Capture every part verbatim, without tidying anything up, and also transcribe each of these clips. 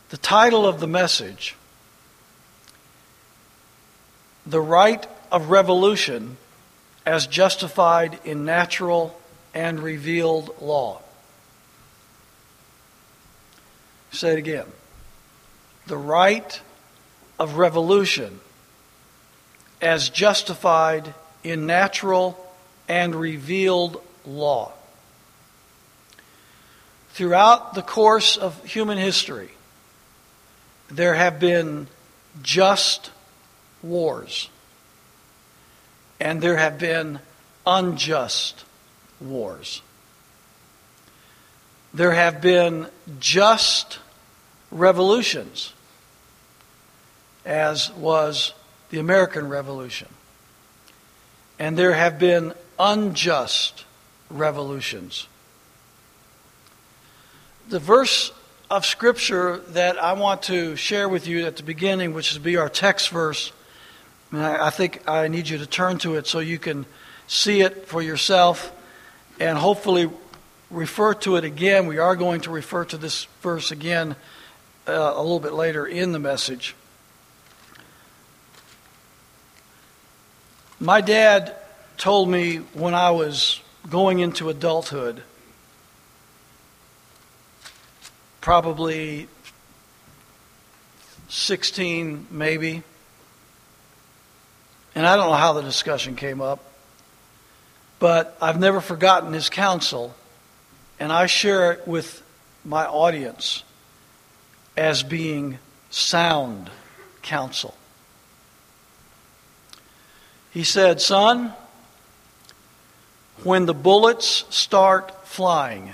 The title of the message, The Right of Revolution as Justified in Natural and Revealed Law. Say it again. The right of revolution as justified in natural and revealed law. Throughout the course of human history, there have been just wars, and there have been unjust wars. There have been just revolutions, as was the American Revolution. And there have been unjust revolutions. The verse of Scripture that I want to share with you at the beginning, which will be our text verse, and I, I think I need you to turn to it so you can see it for yourself and hopefully refer to it again. We are going to refer to this verse again uh, a little bit later in the message. My dad told me when I was going into adulthood, probably sixteen maybe, and I don't know how the discussion came up, but I've never forgotten his counsel, and I share it with my audience as being sound counsel. He said, "Son, when the bullets start flying,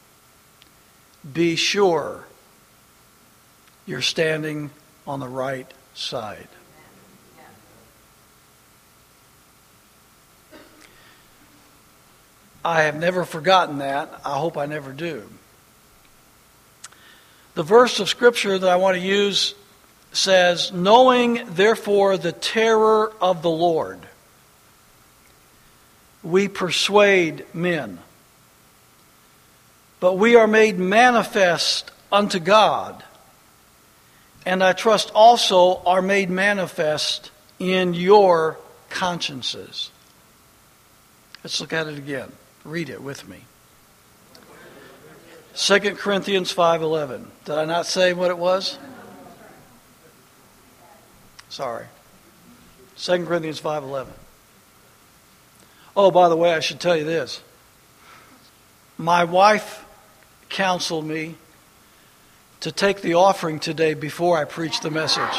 be sure you're standing on the right side." I have never forgotten that. I hope I never do. The verse of Scripture that I want to use says, "Knowing therefore the terror of the Lord, we persuade men. But we are made manifest unto God, and I trust also are made manifest in your consciences." Let's look at it again. Read it with me. Second Corinthians five eleven. Did I not say what it was? Sorry. Second Corinthians five eleven. Oh, by the way, I should tell you this. My wife counseled me to take the offering today before I preach the message.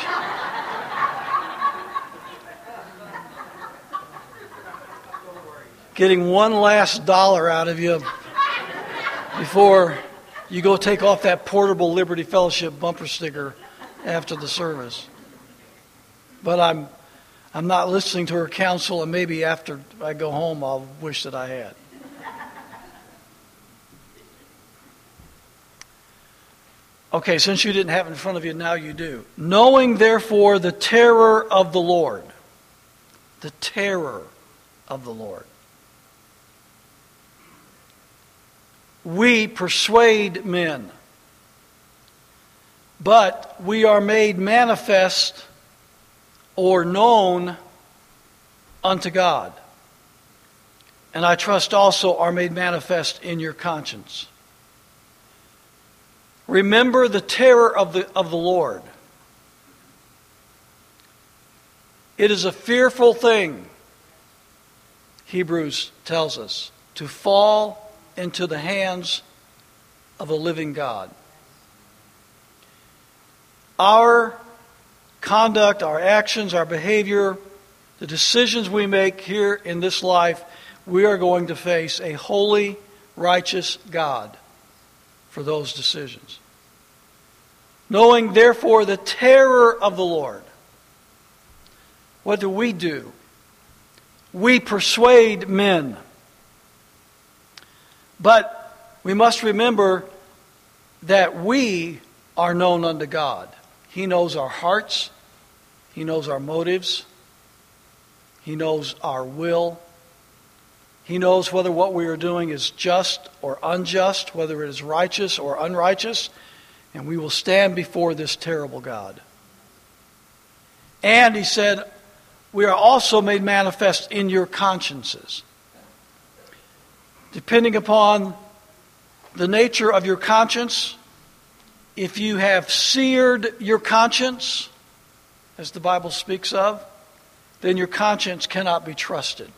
Getting one last dollar out of you before you go take off that portable Liberty Fellowship bumper sticker after the service. But I'm I'm not listening to her counsel, and maybe after I go home I'll wish that I had. Okay, since you didn't have it in front of you, now you do. "Knowing therefore the terror of the Lord." The terror of the Lord. "We persuade men, but we are made manifest or known unto God. And I trust also are made manifest in your conscience." Remember the terror of the of the Lord. It is a fearful thing, Hebrews tells us, to fall into the hands of a living God. Our conduct, our actions, our behavior, the decisions we make here in this life, we are going to face a holy, righteous God for those decisions. "Knowing therefore the terror of the Lord." What do we do? We persuade men. But we must remember that we are known unto God. He knows our hearts. He knows our motives. He knows our will. He knows whether what we are doing is just or unjust, whether it is righteous or unrighteous. And we will stand before this terrible God. And he said, we are also made manifest in your consciences. Depending upon the nature of your conscience, if you have seared your conscience, as the Bible speaks of, then your conscience cannot be trusted.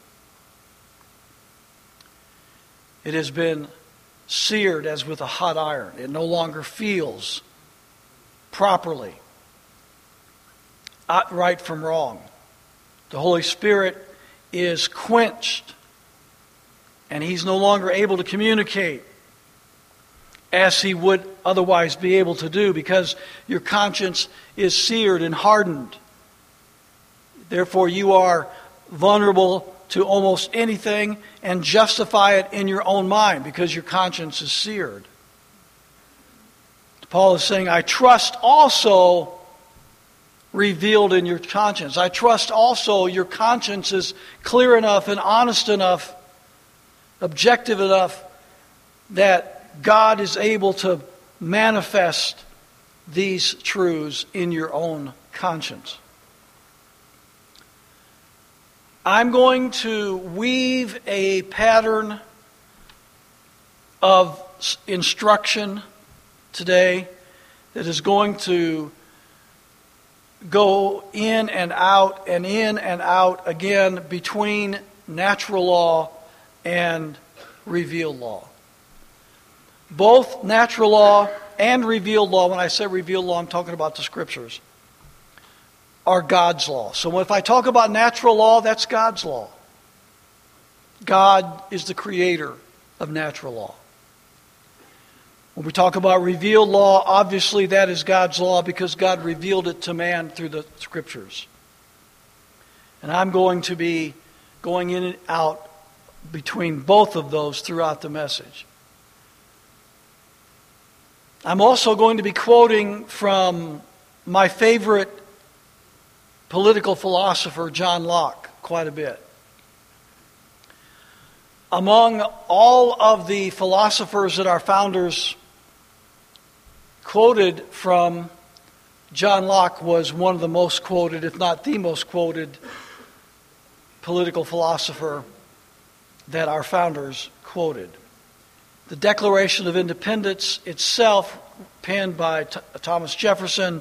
It has been seared as with a hot iron. It no longer feels properly right from wrong. The Holy Spirit is quenched, and He's no longer able to communicate as He would otherwise be able to do, because your conscience is seared and hardened. Therefore, you are vulnerable to almost anything and justify it in your own mind because your conscience is seared. Paul is saying, I trust also revealed in your conscience. I trust also your conscience is clear enough and honest enough, objective enough, that God is able to manifest these truths in your own conscience. I'm going to weave a pattern of instruction today that is going to go in and out and in and out again between natural law and revealed law. Both natural law and revealed law, when I say revealed law, I'm talking about the Scriptures, are God's law. So if I talk about natural law, that's God's law. God is the creator of natural law. When we talk about revealed law, obviously that is God's law because God revealed it to man through the Scriptures. And I'm going to be going in and out between both of those throughout the message. I'm also going to be quoting from my favorite political philosopher, John Locke, quite a bit. Among all of the philosophers that our founders quoted from, John Locke was one of the most quoted, if not the most quoted, political philosopher that our founders quoted. The Declaration of Independence itself, penned by T- Thomas Jefferson,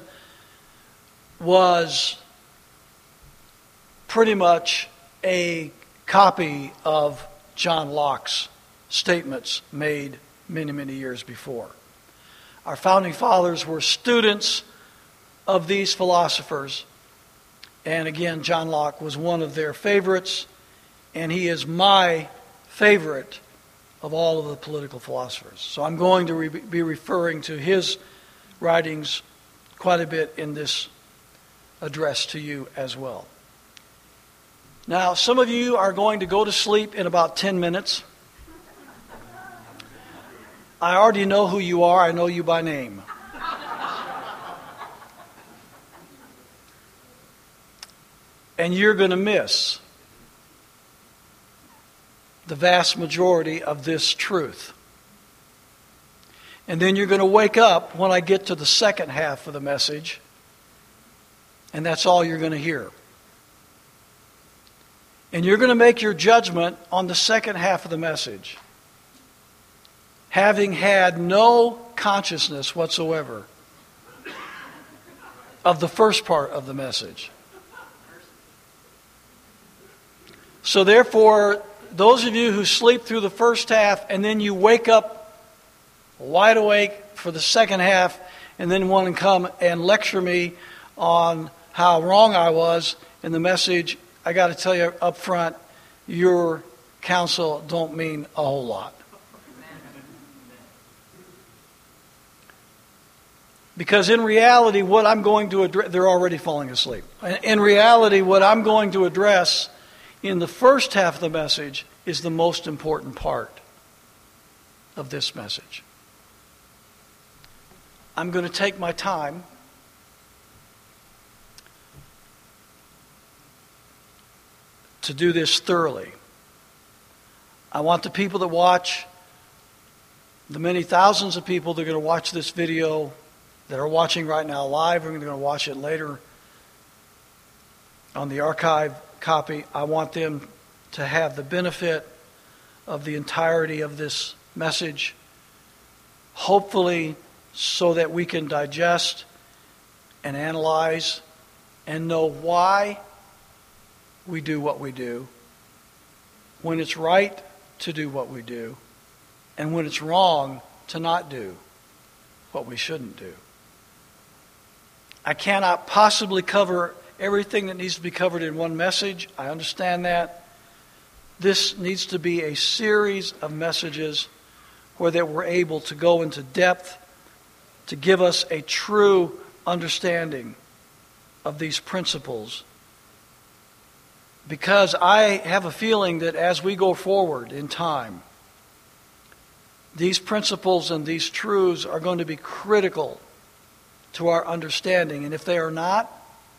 was pretty much a copy of John Locke's statements made many, many years before. Our founding fathers were students of these philosophers. And again, John Locke was one of their favorites, and he is my favorite of all of the political philosophers. So I'm going to re- be referring to his writings quite a bit in this address to you as well. Now, some of you are going to go to sleep in about ten minutes. I already know who you are. I know you by name. And you're going to miss the vast majority of this truth. And then you're going to wake up when I get to the second half of the message, and that's all you're going to hear. And you're going to make your judgment on the second half of the message, having had no consciousness whatsoever of the first part of the message. So therefore, those of you who sleep through the first half and then you wake up wide awake for the second half and then want to come and lecture me on how wrong I was in the message, I got to tell you up front, your counsel don't mean a whole lot. Because in reality, what I'm going to address, they're already falling asleep. In reality, what I'm going to address in the first half of the message is the most important part of this message. I'm going to take my time to do this thoroughly. I want the people that watch, the many thousands of people that are going to watch this video that are watching right now live, we're going to watch it later on the archive copy, I want them to have the benefit of the entirety of this message, hopefully so that we can digest and analyze and know why we do what we do, when it's right to do what we do, and when it's wrong to not do what we shouldn't do. I cannot possibly cover everything that needs to be covered in one message. I understand that. This needs to be a series of messages where that we're able to go into depth to give us a true understanding of these principles. Because I have a feeling that as we go forward in time, these principles and these truths are going to be critical to our understanding. And if they are not,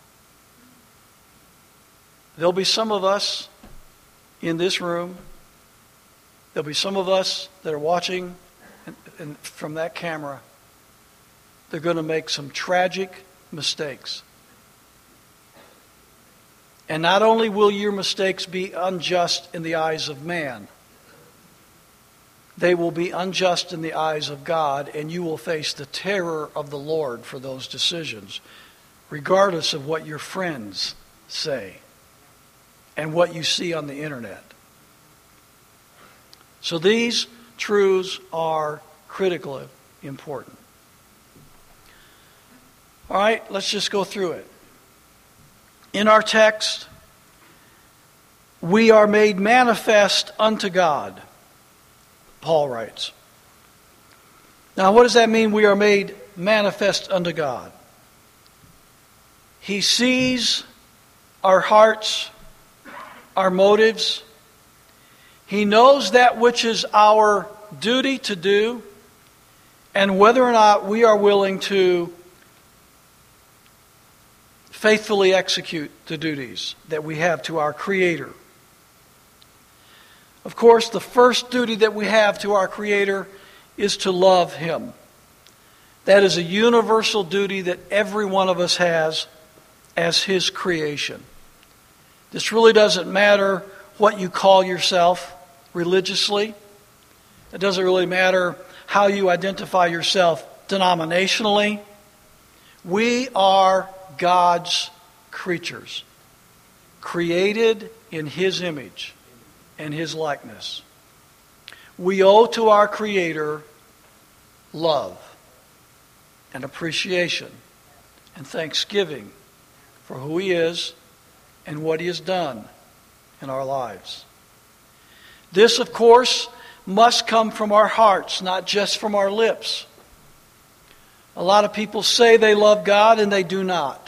there'll be some of us in this room, there'll be some of us that are watching and, and from that camera, they're going to make some tragic mistakes. And not only will your mistakes be unjust in the eyes of man, they will be unjust in the eyes of God, and you will face the terror of the Lord for those decisions, regardless of what your friends say and what you see on the internet. So these truths are critically important. All right, let's just go through it. In our text, we are made manifest unto God, Paul writes. Now, what does that mean, we are made manifest unto God? He sees our hearts, our motives. He knows that which is our duty to do, and whether or not we are willing to faithfully execute the duties that we have to our Creator. Of course, the first duty that we have to our Creator is to love Him. That is a universal duty that every one of us has as His creation. This really doesn't matter what you call yourself religiously. It doesn't really matter how you identify yourself denominationally. We are God's creatures, created in His image and His likeness. We owe to our Creator love and appreciation and thanksgiving for who He is and what He has done in our lives. This, of course, must come from our hearts, not just from our lips. A lot of people say they love God and they do not.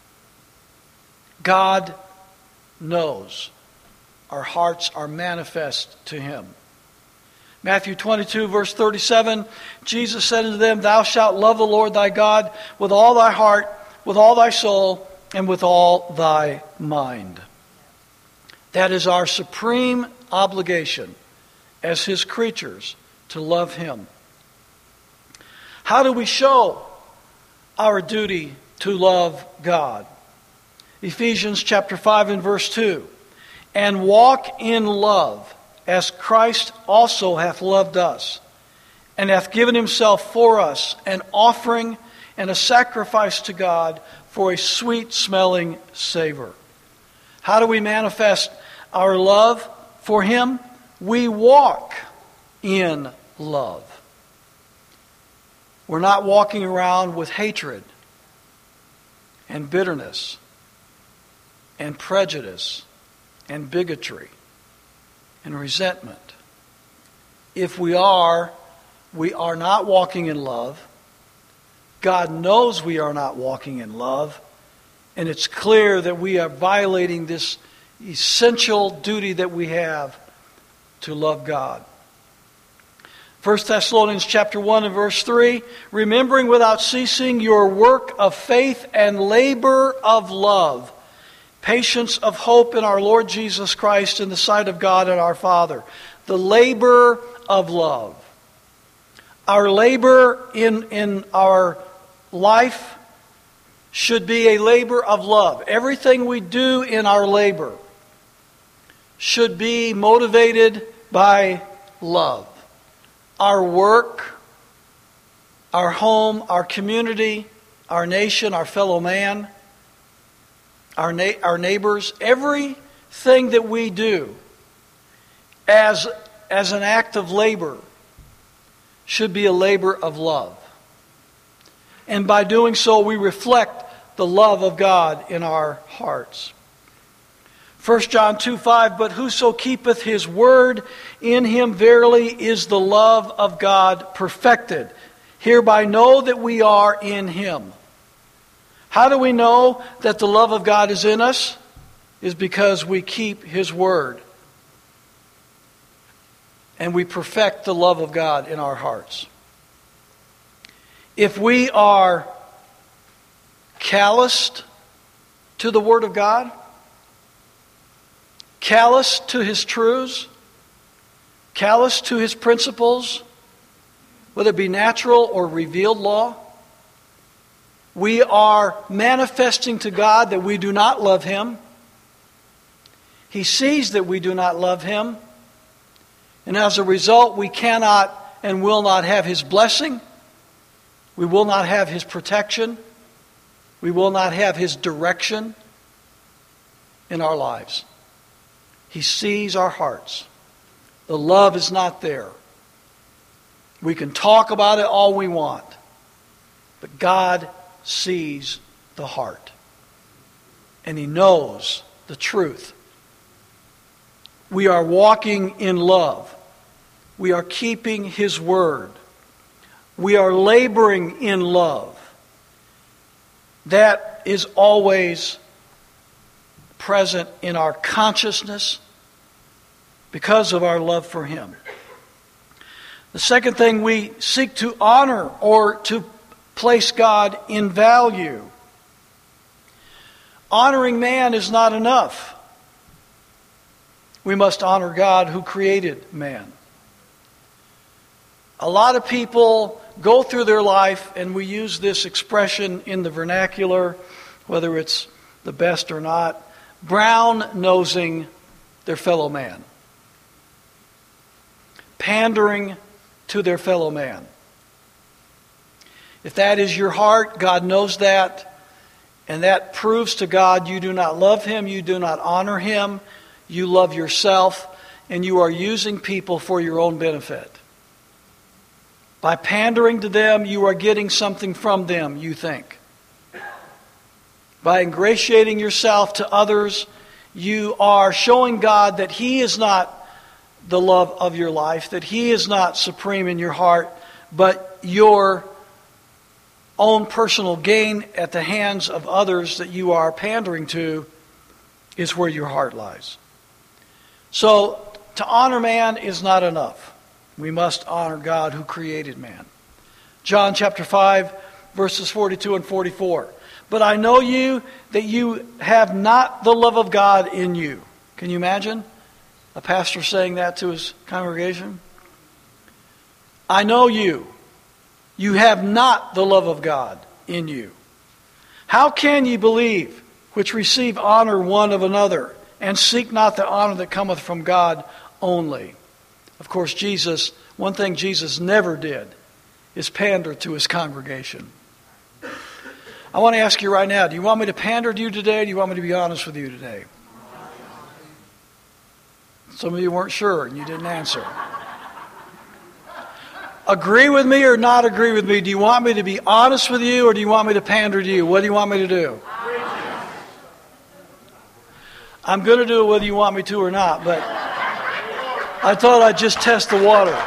God knows. Our hearts are manifest to Him. Matthew twenty-two, verse thirty-seven, Jesus said unto them, Thou shalt love the Lord thy God with all thy heart, with all thy soul, and with all thy mind. That is our supreme obligation as His creatures, to love Him. How do we show our duty to love God? Ephesians chapter five and verse two. And walk in love, as Christ also hath loved us, and hath given Himself for us, an offering and a sacrifice to God for a sweet-smelling savor. How do we manifest our love for Him? We walk in love. We're not walking around with hatred and bitterness and prejudice and bigotry and resentment. If we are, we are not walking in love. God knows we are not walking in love, and it's clear that we are violating this essential duty that we have to love God. First Thessalonians chapter one and verse three, remembering without ceasing your work of faith and labor of love, patience of hope in our Lord Jesus Christ in the sight of God and our Father. The labor of love. Our labor in, in our life should be a labor of love. Everything we do in our labor should be motivated by love. Our work, our home, our community, our nation, our fellow man, our na- our neighbors, everything that we do as, as an act of labor should be a labor of love. And by doing so, we reflect the love of God in our hearts. First John two five, but whoso keepeth his word, in him verily is the love of God perfected. Hereby know that we are in him. How do we know that the love of God is in us? Is because we keep his word. And we perfect the love of God in our hearts. If we are calloused to the word of God, callous to his truths, callous to his principles, whether it be natural or revealed law, we are manifesting to God that we do not love him. He sees that we do not love him. And as a result, we cannot and will not have his blessing. We will not have his protection. We will not have his direction in our lives. He sees our hearts. The love is not there. We can talk about it all we want, but God sees the heart. And he knows the truth. We are walking in love. We are keeping his word. We are laboring in love. That is always present in our consciousness because of our love for him. The second thing, we seek to honor or to place God in value. Honoring man is not enough. We must honor God who created man. A lot of people go through their life, and we use this expression in the vernacular, whether it's the best or not, brown-nosing their fellow man. Pandering to their fellow man. If that is your heart, God knows that, and that proves to God you do not love him, you do not honor him, you love yourself, and you are using people for your own benefit. By pandering to them, you are getting something from them, you think. By ingratiating yourself to others, you are showing God that he is not the love of your life, that he is not supreme in your heart, but your own personal gain at the hands of others that you are pandering to is where your heart lies. So, to honor man is not enough. We must honor God who created man. John chapter five, verses forty-two and forty-four. But I know you that you have not the love of God in you. Can you imagine a pastor saying that to his congregation? I know you. You have not the love of God in you. How can ye believe, which receive honor one of another, and seek not the honor that cometh from God only? Of course, Jesus, one thing Jesus never did is pander to his congregation. I want to ask you right now, do you want me to pander to you today, or do you want me to be honest with you today? Some of you weren't sure and you didn't answer. Agree with me or not agree with me? Do you want me to be honest with you, or do you want me to pander to you? What do you want me to do? I'm going to do it whether you want me to or not, but I thought I'd just test the water.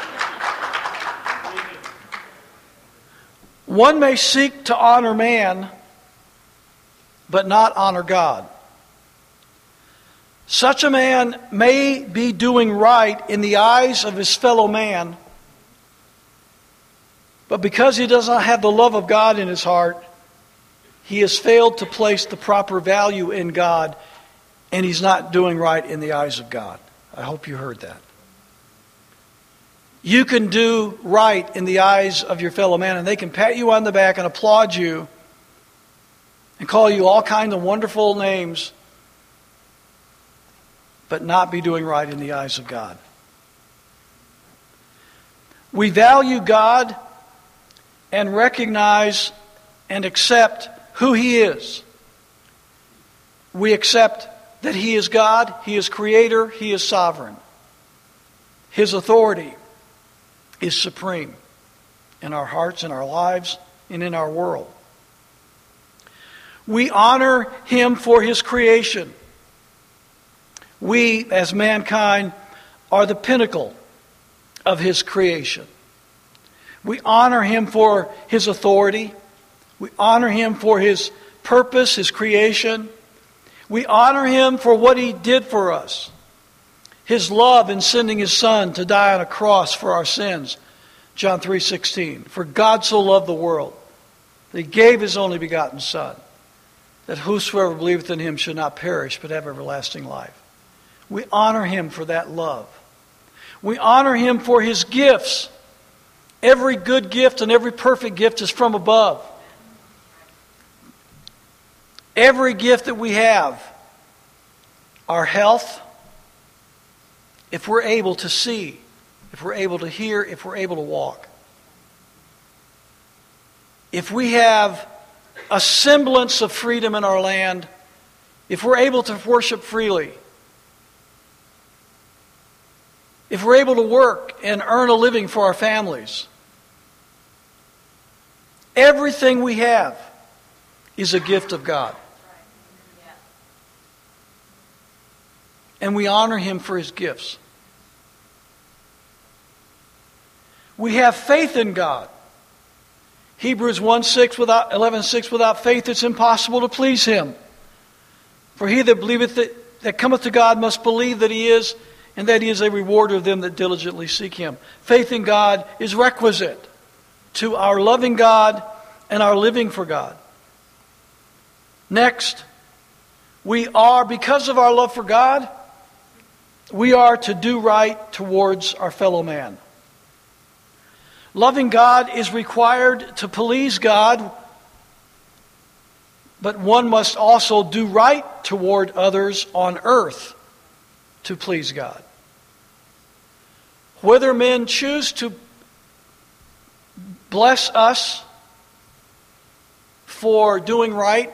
One may seek to honor man, but not honor God. Such a man may be doing right in the eyes of his fellow man, but because he does not have the love of God in his heart, he has failed to place the proper value in God, and he's not doing right in the eyes of God. I hope you heard that. You can do right in the eyes of your fellow man, and they can pat you on the back and applaud you and call you all kinds of wonderful names, but not be doing right in the eyes of God. We value God and recognize and accept who He is. We accept that He is God, He is Creator, He is sovereign. His authority is supreme in our hearts, in our lives, and in our world. We honor Him for His creation. We, as mankind, are the pinnacle of His creation. We honor Him for His authority. We honor Him for His purpose, His creation. We honor Him for what He did for us. His love in sending His Son to die on a cross for our sins. John three sixteen. For God so loved the world that He gave His only begotten Son, that whosoever believeth in Him should not perish but have everlasting life. We honor Him for that love. We honor Him for His gifts. Every good gift and every perfect gift is from above. Every gift that we have, our health, if we're able to see, if we're able to hear, if we're able to walk. If we have a semblance of freedom in our land, if we're able to worship freely, if we're able to work and earn a living for our families, everything we have is a gift of God. And we honor Him for His gifts. We have faith in God. Hebrews one six, without, eleven six, without faith it's impossible to please Him. For he that believeth that, that cometh to God must believe that He is, and that He is a rewarder of them that diligently seek Him. Faith in God is requisite to our loving God and our living for God. Next, we are, because of our love for God, we are to do right towards our fellow man. Loving God is required to please God, but one must also do right toward others on earth to please God. Whether men choose to bless us for doing right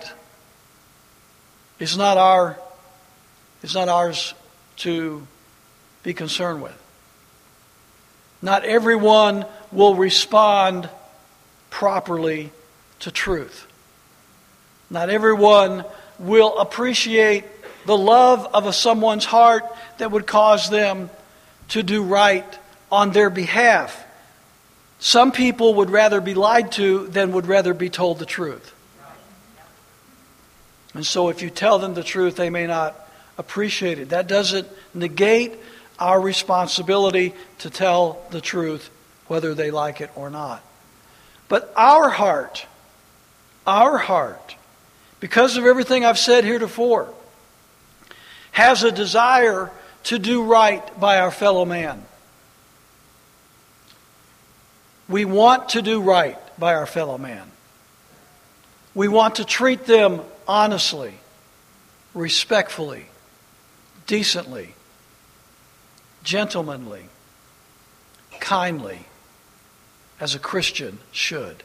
is not our is not ours to be concerned with. Not everyone will respond properly to truth. Not everyone will appreciate the love of a someone's heart that would cause them to do right on their behalf. Some people would rather be lied to than would rather be told the truth. And so if you tell them the truth, they may not appreciate it. That doesn't negate our responsibility to tell the truth, whether they like it or not. But our heart, our heart, because of everything I've said heretofore, has a desire to do right by our fellow man. We want to do right by our fellow man. We want to treat them honestly, respectfully, decently, gentlemanly, kindly, as a Christian should.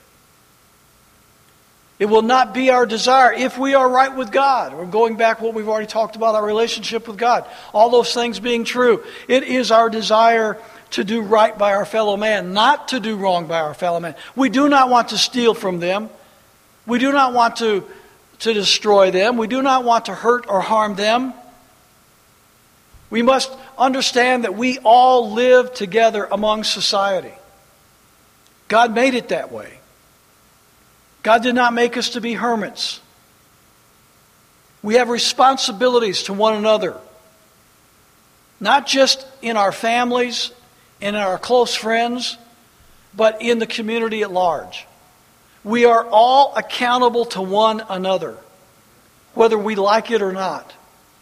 It will not be our desire if we are right with God. We're going back to what we've already talked about, our relationship with God. All those things being true. It is our desire to do right by our fellow man, not to do wrong by our fellow man. We do not want to steal from them. We do not want to, to destroy them. We do not want to hurt or harm them. We must understand that we all live together among society. God made it that way. God did not make us to be hermits. We have responsibilities to one another. Not just in our families and in our close friends, but in the community at large. We are all accountable to one another, whether we like it or not.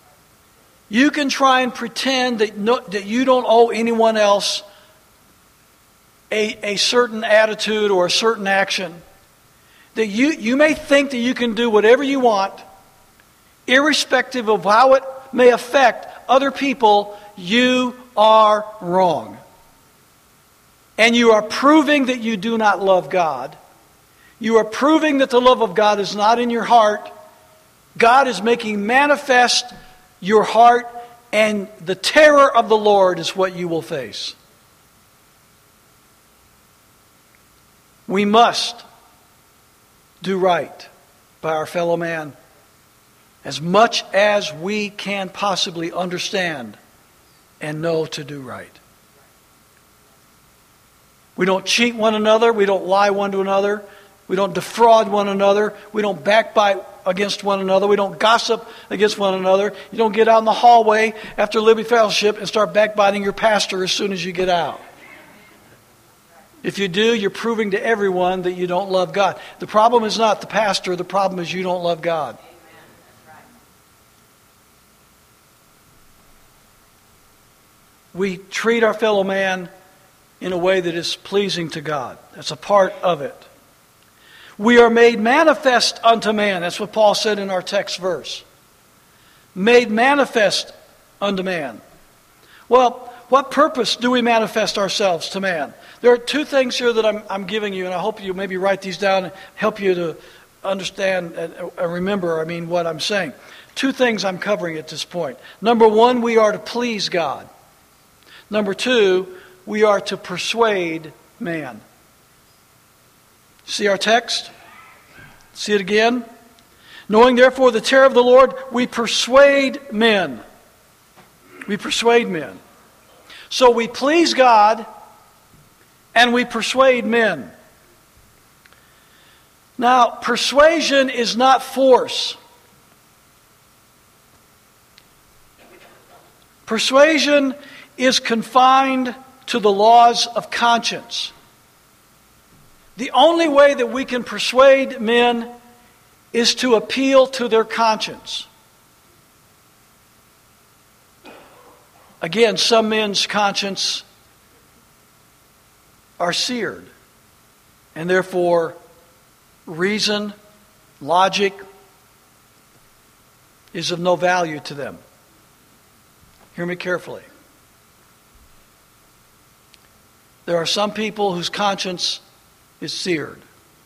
You can try and pretend that, no, that you don't owe anyone else a, a certain attitude or a certain action, that you, you may think that you can do whatever you want, irrespective of how it may affect other people, you are wrong. And you are proving that you do not love God. You are proving that the love of God is not in your heart. God is making manifest your heart, and the terror of the Lord is what you will face. We must do right by our fellow man as much as we can possibly understand and know to do right. We don't cheat one another. We don't lie one to another. We don't defraud one another. We don't backbite against one another. We don't gossip against one another. You don't get out in the hallway after Liberty Fellowship and start backbiting your pastor as soon as you get out. If you do, you're proving to everyone that you don't love God. The problem is not the pastor. The problem is you don't love God. We treat our fellow man in a way that is pleasing to God. That's a part of it. We are made manifest unto man. That's what Paul said in our text verse. Made manifest unto man. Well, what purpose do we manifest ourselves to man? There are two things here that I'm, I'm giving you, and I hope you maybe write these down and help you to understand and, and remember, I mean, what I'm saying. Two things I'm covering at this point. Number one, we are to please God. Number two, we are to persuade man. See our text? See it again? Knowing therefore the terror of the Lord, we persuade men. We persuade men. So we please God and we persuade men. Now, persuasion is not force. Persuasion is confined to the laws of conscience. The only way that we can persuade men is to appeal to their conscience. Again, some men's conscience are seared, and therefore reason, logic is of no value to them. Hear me carefully. There are some people whose conscience is seared.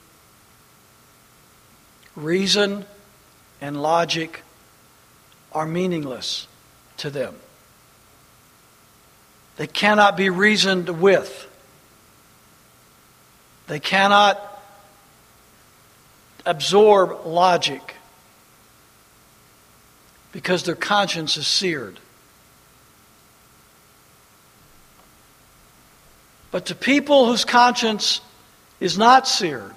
Reason and logic are meaningless to them. They cannot be reasoned with. They cannot absorb logic because their conscience is seared. But to people whose conscience is not seared,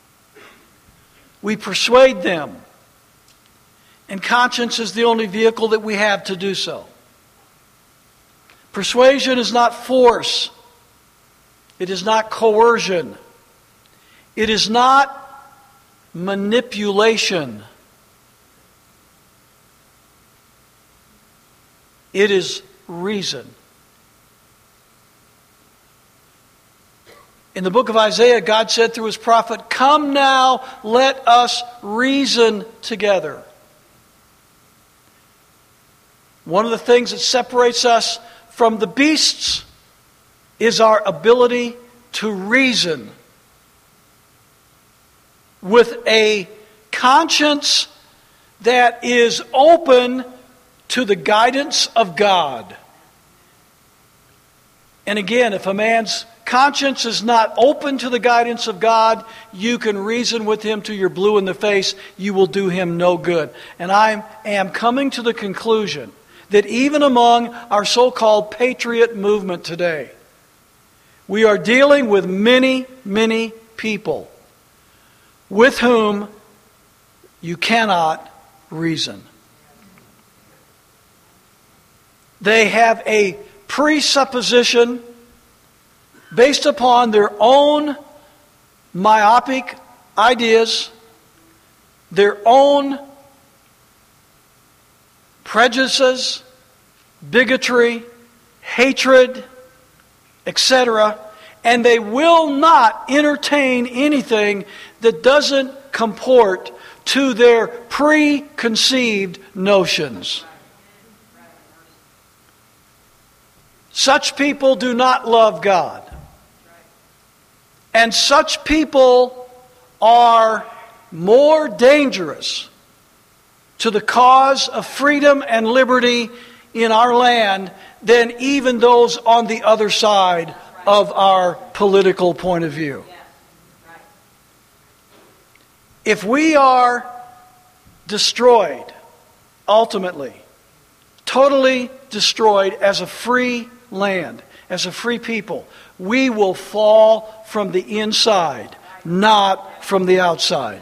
we persuade them. And conscience is the only vehicle that we have to do so. Persuasion is not force. It is not coercion. It is not manipulation. It is reason. In the book of Isaiah, God said through his prophet, "Come now, let us reason together." One of the things that separates us from the beasts is our ability to reason with a conscience that is open to the guidance of God. And again, if a man's conscience is not open to the guidance of God, you can reason with him till you're blue in the face. You will do him no good. And I am coming to the conclusion that even among our so-called patriot movement today, we are dealing with many, many people with whom you cannot reason. They have a presupposition based upon their own myopic ideas, their own prejudices, bigotry, hatred, et cetera. and they will not entertain anything that doesn't comport to their preconceived notions. Such people do not love God. And such people are more dangerous to the cause of freedom and liberty in our land than even those on the other side of our political point of view. If we are destroyed, ultimately, totally destroyed as a free land, as a free people, we will fall from the inside, not from the outside.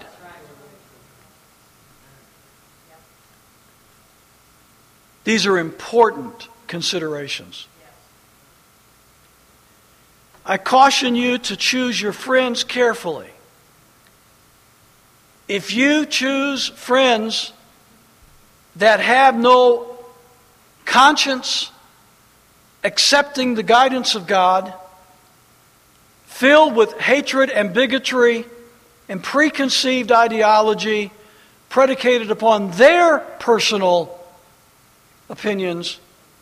These are important considerations. I caution you to choose your friends carefully. If you choose friends that have no conscience, accepting the guidance of God, filled with hatred and bigotry and preconceived ideology predicated upon their personal opinions,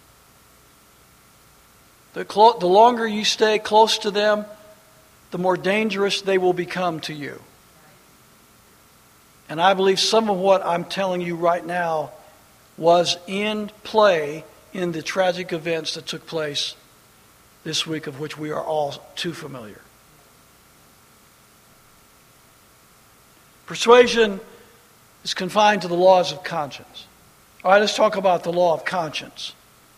the, clo- the longer you stay close to them, the more dangerous they will become to you. And I believe some of what I'm telling you right now was in play in the tragic events that took place this week, of which we are all too familiar. Persuasion is confined to the laws of conscience. All right, let's talk about the law of conscience.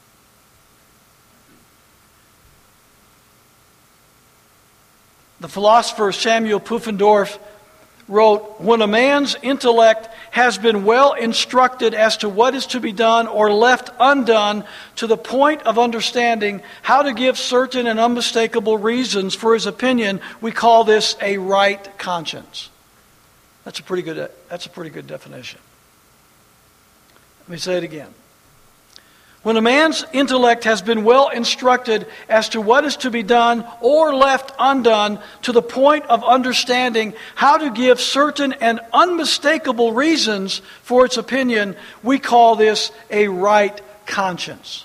The philosopher Samuel Pufendorf wrote, "When a man's intellect has been well instructed as to what is to be done or left undone to the point of understanding how to give certain and unmistakable reasons for his opinion, we call this a right conscience." That's a pretty good, that's a pretty good definition. Let me say it again. When a man's intellect has been well instructed as to what is to be done or left undone to the point of understanding how to give certain and unmistakable reasons for its opinion, we call this a right conscience.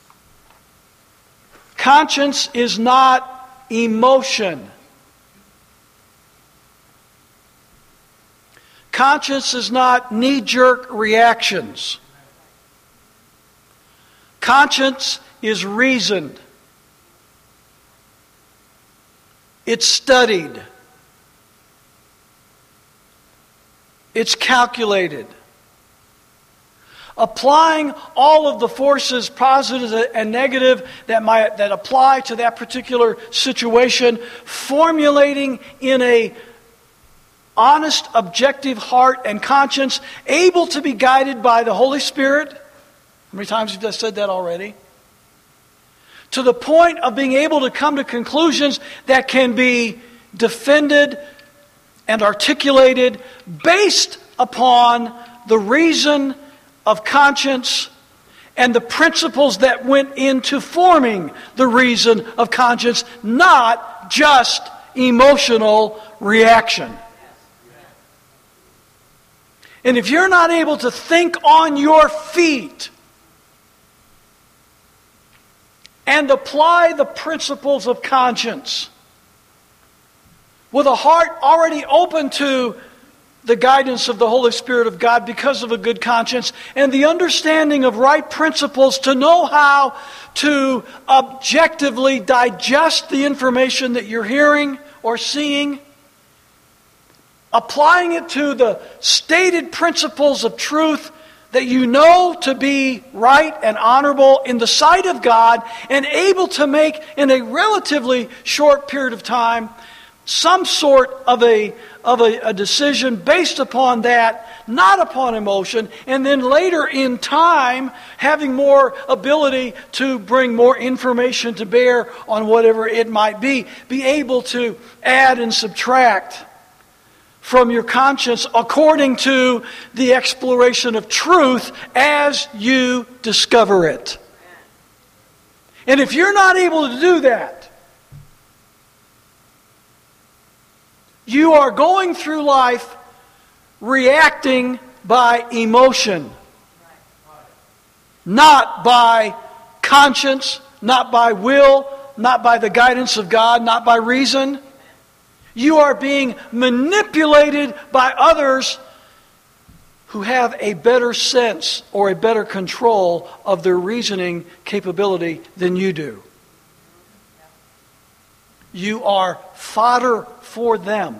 Conscience is not emotion. Conscience is not knee-jerk reactions. Conscience is reasoned. It's studied. It's calculated. Applying all of the forces, positive and negative, that might that apply to that particular situation, formulating in a honest, objective heart and conscience, able to be guided by the Holy Spirit. How many times have I said that already? To the point of being able to come to conclusions that can be defended and articulated based upon the reason of conscience and the principles that went into forming the reason of conscience, not just emotional reaction. And if you're not able to think on your feet and apply the principles of conscience with a heart already open to the guidance of the Holy Spirit of God because of a good conscience and the understanding of right principles to know how to objectively digest the information that you're hearing or seeing, applying it to the stated principles of truth that you know to be right and honorable in the sight of God, and able to make in a relatively short period of time some sort of a of a, a decision based upon that, not upon emotion, and then later in time having more ability to bring more information to bear on whatever it might be, be able to add and subtract from your conscience according to the exploration of truth as you discover it. And if you're not able to do that, You are going through life reacting by emotion, not by conscience, not by will, not by the guidance of God, not by reason. You are being manipulated by others who have a better sense or a better control of their reasoning capability than you do. You are fodder for them.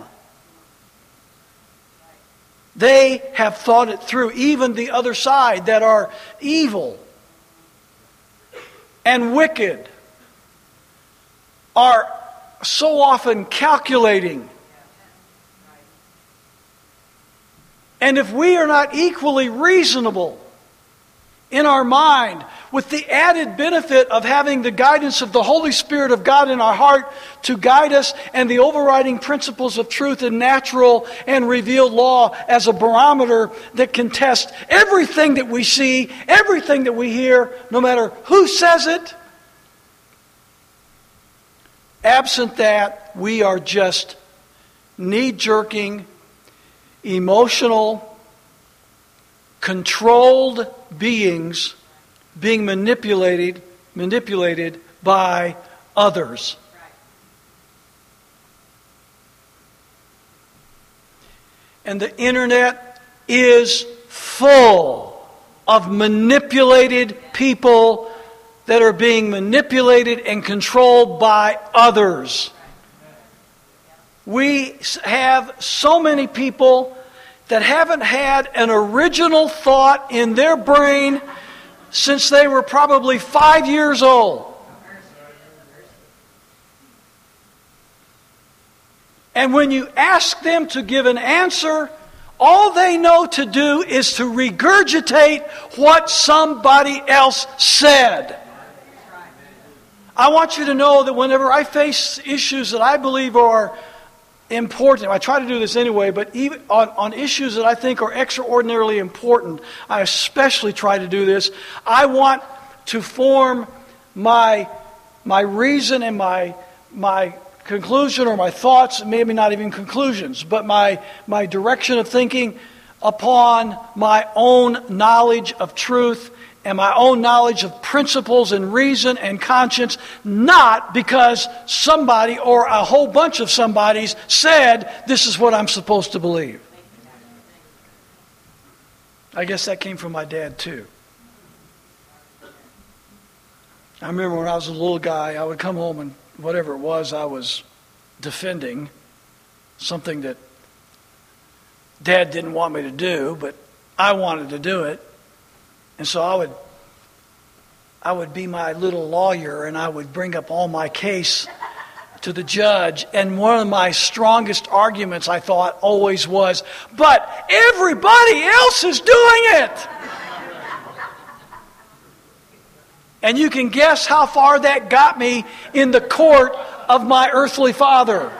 They have thought it through, even the other side that are evil and wicked, are so often calculating. And if we are not equally reasonable in our mind, with the added benefit of having the guidance of the Holy Spirit of God in our heart to guide us, and the overriding principles of truth and natural and revealed law as a barometer that can test everything that we see, everything that we hear, no matter who says it. Absent that, we are just knee-jerking, emotional, controlled beings being manipulated, manipulated by others. And the internet is full of manipulated people that are being manipulated and controlled by others. We have so many people that haven't had an original thought in their brain since they were probably five years old. And when you ask them to give an answer, all they know to do is to regurgitate what somebody else said. I want you to know that whenever I face issues that I believe are important, I try to do this anyway, but even on, on issues that I think are extraordinarily important, I especially try to do this. I want to form my my reason and my my conclusion or my thoughts, maybe not even conclusions, but my my direction of thinking upon my own knowledge of truth and my own knowledge of principles and reason and conscience, not because somebody or a whole bunch of somebodies said this is what I'm supposed to believe. I guess that came from my dad too. I remember when I was a little guy, I would come home and whatever it was I was defending, something that Dad didn't want me to do, but I wanted to do it. And so I would I would be my little lawyer, and I would bring up all my case to the judge. And one of my strongest arguments, I thought, always was, but everybody else is doing it. And you can guess how far that got me in the court of my earthly father.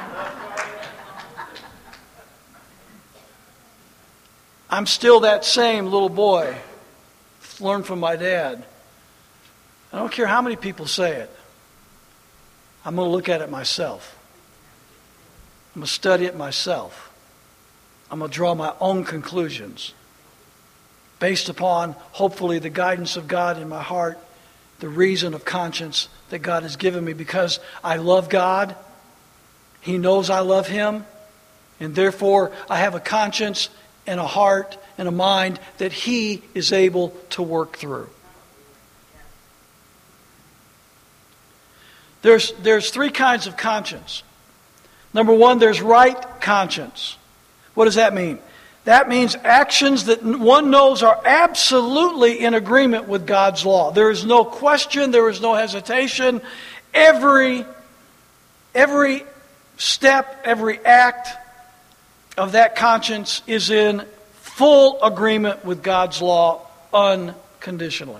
I'm still that same little boy. Learned from my dad. I don't care how many people say it. I'm going to look at it myself. I'm going to study it myself. I'm going to draw my own conclusions based upon, hopefully, the guidance of God in my heart, the reason of conscience that God has given me, because I love God. He knows I love Him. And therefore, I have a conscience and a heart and a mind that He is able to work through. There's, there's three kinds of conscience. Number one, there's right conscience. What does that mean? That means actions that one knows are absolutely in agreement with God's law. There is no question, there is no hesitation. Every, every step, every act of that conscience is in full agreement with God's law unconditionally.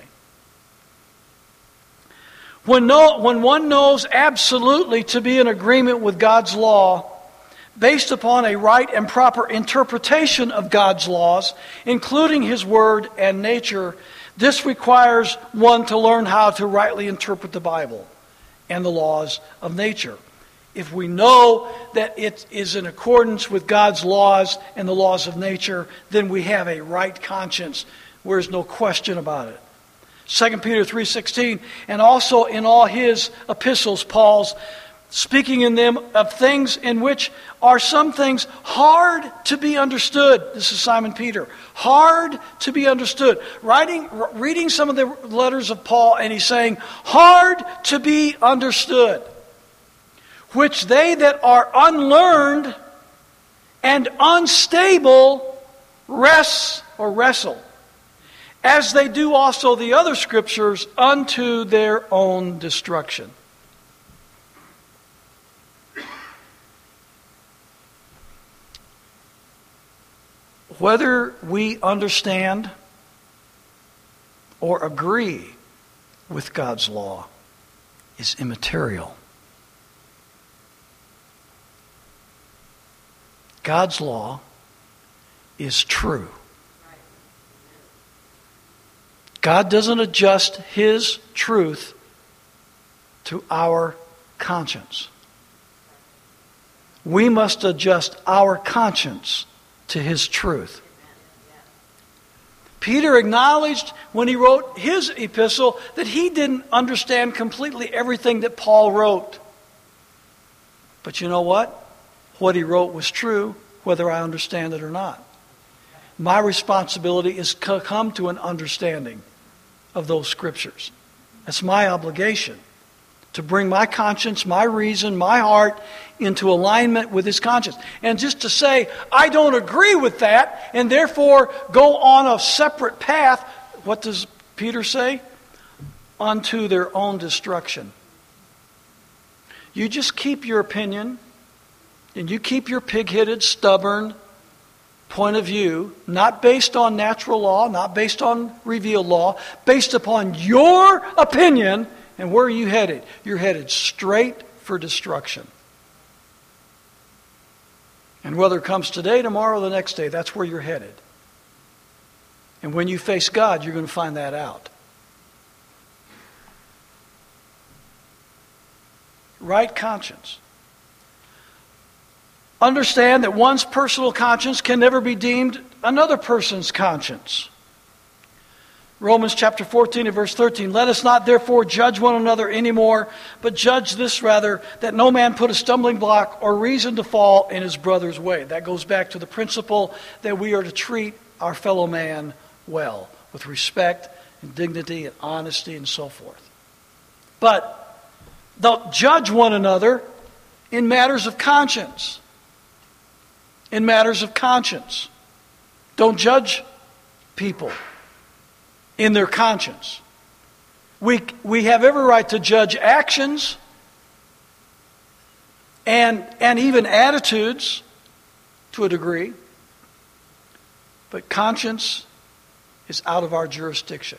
When, no, when one knows absolutely to be in agreement with God's law, based upon a right and proper interpretation of God's laws, including His Word and nature, this requires one to learn how to rightly interpret the Bible and the laws of nature. if we know that it is in accordance with God's laws and the laws of nature, then we have a right conscience. There's no question about it. Second Peter three sixteen, and also in all his epistles, Paul's speaking in them of things in which are some things hard to be understood. This is Simon Peter. Hard to be understood. Writing, reading some of the letters of Paul, and he's saying, hard to be understood. Which they that are unlearned and unstable wrest or wrestle, as they do also the other scriptures, unto their own destruction. Whether we understand or agree with God's law is immaterial. God's law is true. God doesn't adjust His truth to our conscience. We must adjust our conscience to His truth. Peter acknowledged when he wrote his epistle that he didn't understand completely everything that Paul wrote. But you know what? What he wrote was true, whether I understand it or not. My responsibility is to come to an understanding of those scriptures. That's my obligation, to bring my conscience, my reason, my heart into alignment with His conscience. And just to say, I don't agree with that, and therefore go on a separate path, what does Peter say? Unto their own destruction. You just keep your opinion, and you keep your pig-headed, stubborn point of view, not based on natural law, not based on revealed law, based upon your opinion. And where are you headed? You're headed straight for destruction. And whether it comes today, tomorrow, or the next day, that's where you're headed. And when you face God, you're going to find that out. Right conscience. Understand that one's personal conscience can never be deemed another person's conscience. Romans chapter fourteen and verse thirteen, let us not therefore judge one another anymore, but judge this rather, that no man put a stumbling block or reason to fall in his brother's way. That goes back to the principle that we are to treat our fellow man well, with respect and dignity and honesty and so forth. But don't judge one another in matters of conscience. In matters of conscience. Don't judge people in their conscience. We, we have every right to judge actions and, and even attitudes to a degree. But conscience is out of our jurisdiction.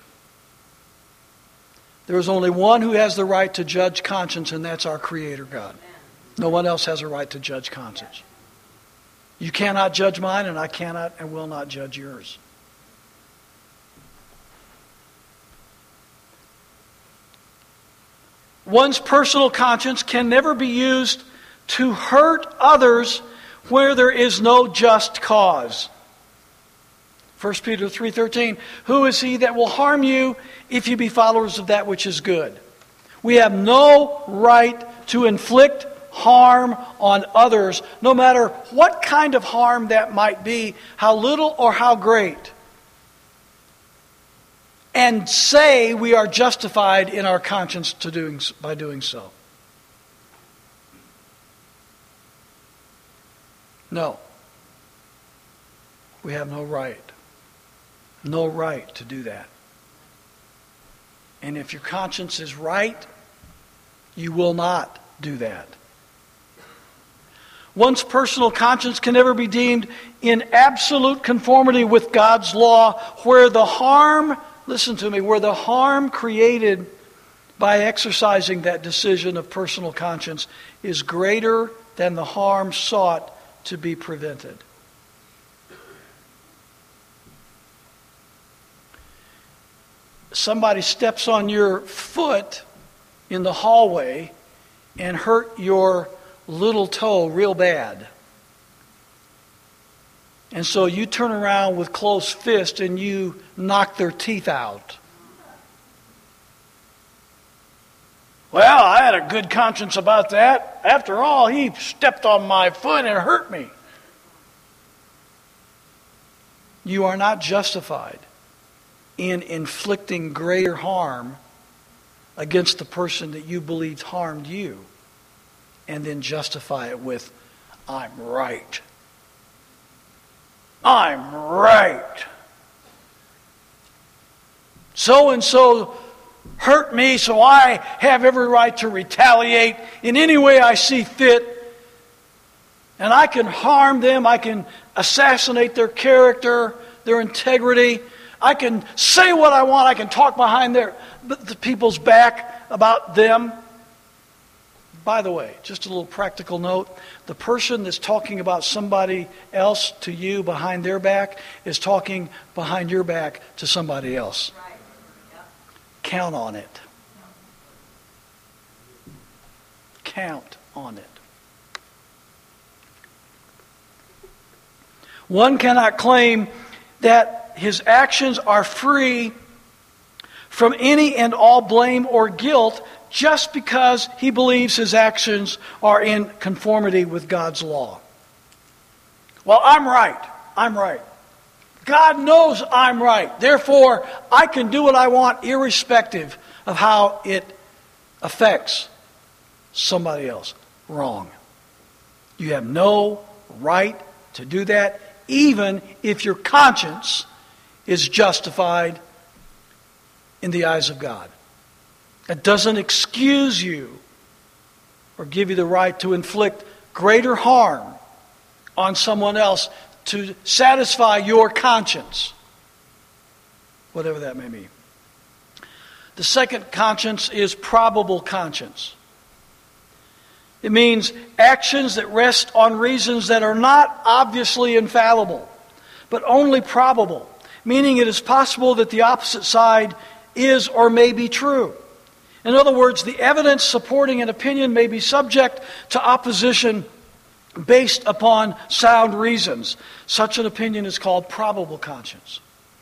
There is only one who has the right to judge conscience, and that's our Creator God. No one else has a right to judge conscience. You cannot judge mine, and I cannot and will not judge yours. One's personal conscience can never be used to hurt others where there is no just cause. First Peter three thirteen, who is he that will harm you if you be followers of that which is good? We have no right to inflict harm on others, no matter what kind of harm that might be, how little or how great, and say we are justified in our conscience to doing by doing so. No. We have no right. No right to do that. And if your conscience is right, you will not do that. One's personal conscience can never be deemed in absolute conformity with God's law, where the harm, listen to me, where the harm created by exercising that decision of personal conscience is greater than the harm sought to be prevented. Somebody steps on your foot in the hallway and hurt your little toe real bad. And so you turn around with closed fist and you knock their teeth out. Well, I had a good conscience about that. After all, he stepped on my foot and hurt me. You are not justified in inflicting greater harm against the person that you believed harmed you and then justify it with, I'm right. I'm right. So-and-so hurt me, so I have every right to retaliate in any way I see fit. And I can harm them. I can assassinate their character, their integrity. I can say what I want. I can talk behind their the people's back about them. By the way, just a little practical note. The person that's talking about somebody else to you behind their back is talking behind your back to somebody else. Right. Yep. Count on it. Count on it. One cannot claim that his actions are free from any and all blame or guilt just because he believes his actions are in conformity with God's law. Well, I'm right. I'm right. God knows I'm right. Therefore, I can do what I want irrespective of how it affects somebody else. Wrong. You have no right to do that, even if your conscience is justified in the eyes of God. It doesn't excuse you or give you the right to inflict greater harm on someone else to satisfy your conscience, whatever that may mean. The second conscience is probable conscience. It means actions that rest on reasons that are not obviously infallible, but only probable, meaning it is possible that the opposite side is or may be true. In other words, the evidence supporting an opinion may be subject to opposition based upon sound reasons. Such an opinion is called probable conscience.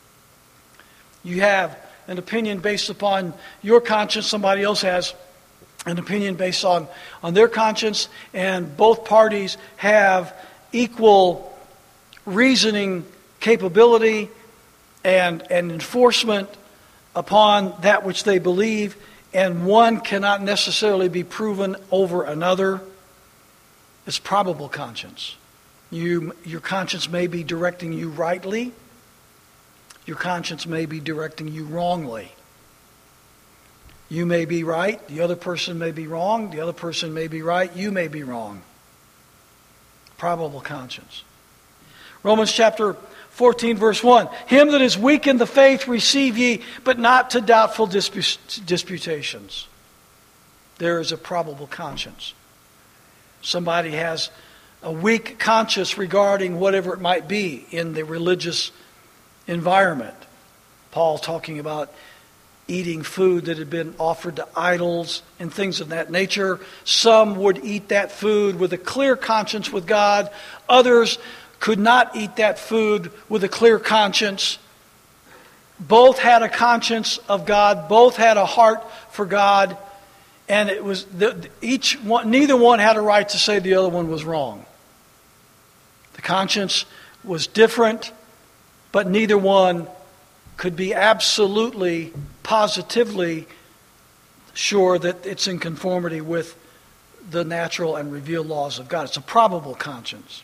You have an opinion based upon your conscience, somebody else has an opinion based on, on their conscience, and both parties have equal reasoning capability and, and enforcement upon that which they believe, and one cannot necessarily be proven over another. It's probable conscience. You, your conscience may be directing you rightly. Your conscience may be directing you wrongly. You may be right. The other person may be wrong. The other person may be right. You may be wrong. Probable conscience. Romans chapter fourteen, verse one. Him that is weak in the faith receive ye, but not to doubtful disputations. There is a probable conscience. Somebody has a weak conscience regarding whatever it might be in the religious environment. Paul talking about eating food that had been offered to idols and things of that nature. Some would eat that food with a clear conscience with God. Others could not eat that food with a clear conscience. Both had a conscience of God. Both had a heart for God. And it was the, each one, neither one had a right to say the other one was wrong. The conscience was different, but neither one could be absolutely, positively sure that it's in conformity with the natural and revealed laws of God. It's a probable conscience.